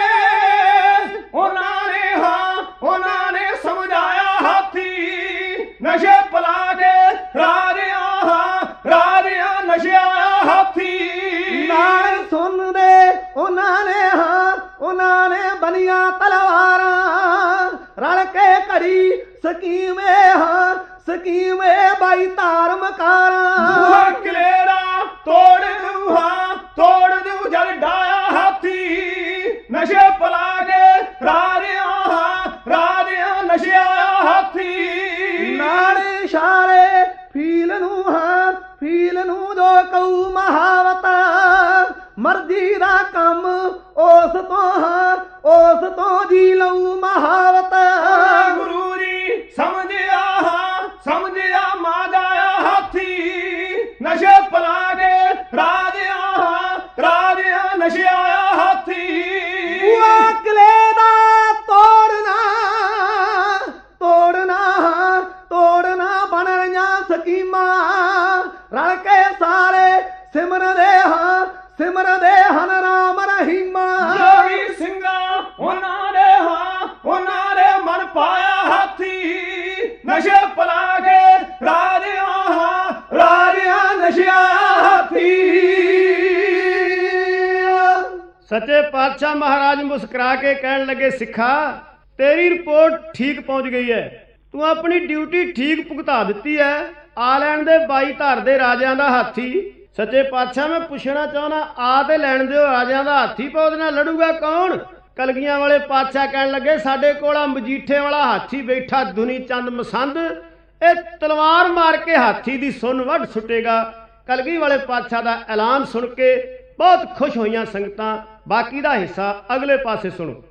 ਹਾਂ ਉਹਨਾਂ ਨੇ ਸਮਝਾਇਆ ਹਾਥੀ, ਨਸ਼ੇ ਪਲਾ ਕੇ ਰਾਜਿਆਂ, ਹਾਂ ਰਾਜਿਆਂ ਨਸ਼ਿਆਇਆ ਹਾਥੀ। ਨਾਲ ਸੁਣਦੇ ਉਹਨਾਂ ਨੇ, ਹਾਂ ਉਹਨਾਂ ਨੇ ਬਣੀਆਂ ਤਲਵਾਰਾਂ, ਰਲ ਕੇ ਘੜੀ ਸਕੀਮੇ, ਹਾਂ ਸਕੀਮੇ ਬਾਈ ਧਾਰਮਕਾਰਾਂ। ਕਲੇਰਾ ਤੋੜ ਦੂ, ਹਾਂ ਤੋੜ ਦੂ ਜਦ ਡਾਇਆ ਹਾਥੀ, ਨਸ਼ੇ ਪਲਾ ਕੇ ਰਾਜਿਆਂ, ਹਾਂ ਰਾਜਿਆਂ ਨਸ਼ਿਆਇਆ ਹਾਥੀ। ਨਾਲ ਇਸ਼ਾਰੇ ਫੀਲ ਨੂੰ, ਹਾਂ ਫੀਲ ਨੂੰ ਜੋ ਕਊ ਮਹਾਵਤ, ਮਰਜ਼ੀ ਦਾ ਕੰਮ ਉਸ ਤੋਂ, ਹਾਂ ਉਸ ਤੋਂ ਜੀ ਲਊ ਮਹਾਵਤ। ਗੁਰੂ ਜੀ ਸਮਝਿਆ, ਹਾਂ ਸਮਝਿਆ ਮਾ ਜਾਇਆ ਹਾਥੀ, ਨਸ਼ੇ ਪਲਾ ਕੇ ਰਾਜਿਆਂ, ਹਾਂ ਰਾਜਿਆਂ ਨਸ਼ਿਆਇਆ ਹਾਥੀ। ਕਿਲੇ ਦਾ ਤੋੜਨਾ, ਤੋੜਨਾ, ਹਾਂ ਤੋੜਨਾ ਬਣ ਰਹੀਆਂ ਸਕੀਮਾਂ, ਰਲ ਕੇ ਸਾਰੇ ਸਿਮਰਦੇ, ਹਾਂ ਸਿਮਰਦੇ ਹਨ ਰਾਮ ਰਹੀਮਾ। ਜੋਗੀ ਸਿੰਘਾਂ ਉਹਨਾਂ ਨੇ, ਹਾਂ ਉਹਨਾਂ ਨੇ ਮਨ ਪਾਇਆ ਹਾਥੀ, ਨਸ਼ੇ ਪਲਾ ਕੇ ਰਾਜਿਆਂ, ਹਾਂ ਰਾਜਿਆਂ ਨਸ਼ਿਆਇਆ ਹਾਥੀ। ਸੱਚੇ ਪਾਤਸ਼ਾਹ ਮਹਾਰਾਜ ਮੁਸਕਰਾ ਕੇ ਕਹਿਣ ਲੱਗੇ, ਸਿੱਖਾ ਤੇਰੀ ਰਿਪੋਰਟ ਠੀਕ ਪਹੁੰਚ ਗਈ ਹੈ, ਤੂੰ ਆਪਣੀ ਡਿਊਟੀ ਠੀਕ ਭੁਗਤਾ ਦਿੱਤੀ ਹੈ। ਆ ਲੈਣ ਦੇ ਬਾਈ ਧਰ ਦੇ ਰਾਜਿਆਂ ਦਾ ਹਾਥੀ। ਸੱਚੇ ਪਾਤਸ਼ਾਹ ਮੈਂ ਪੁੱਛਣਾ ਚਾਹੁੰਦਾ, ਆ ਤੇ ਲੈਣ ਦਿਓ ਰਾਜਿਆਂ ਦਾ ਹਾਥੀ, ਪਰ ਉਹਦੇ ਨਾਲ ਲੜੂਗਾ ਕੌਣ? ਕਲਗੀਆਂ ਵਾਲੇ ਪਾਤਸ਼ਾਹ ਕਹਿਣ ਲੱਗੇ, ਸਾਡੇ ਕੋਲ ਆ ਮਜੀਠੇ ਵਾਲਾ ਹਾਥੀ ਬੈਠਾ ਦੁਨੀ ਚੰਦ ਮਸੰਦ, ਇਹ ਤਲਵਾਰ ਮਾਰ ਕੇ ਹਾਥੀ ਦੀ ਸੁੰਨ ਵੱਢ ਸੁੱਟੇਗਾ। ਕਲਗੀ ਵਾਲੇ ਪਾਤਸ਼ਾਹ ਦਾ ਐਲਾਨ ਸੁਣ ਕੇ ਬਹੁਤ ਖੁਸ਼ ਹੋਈਆਂ ਸੰਗਤਾਂ। ਬਾਕੀ ਦਾ ਹਿੱਸਾ ਅਗਲੇ ਪਾਸੇ ਸੁਣੋ।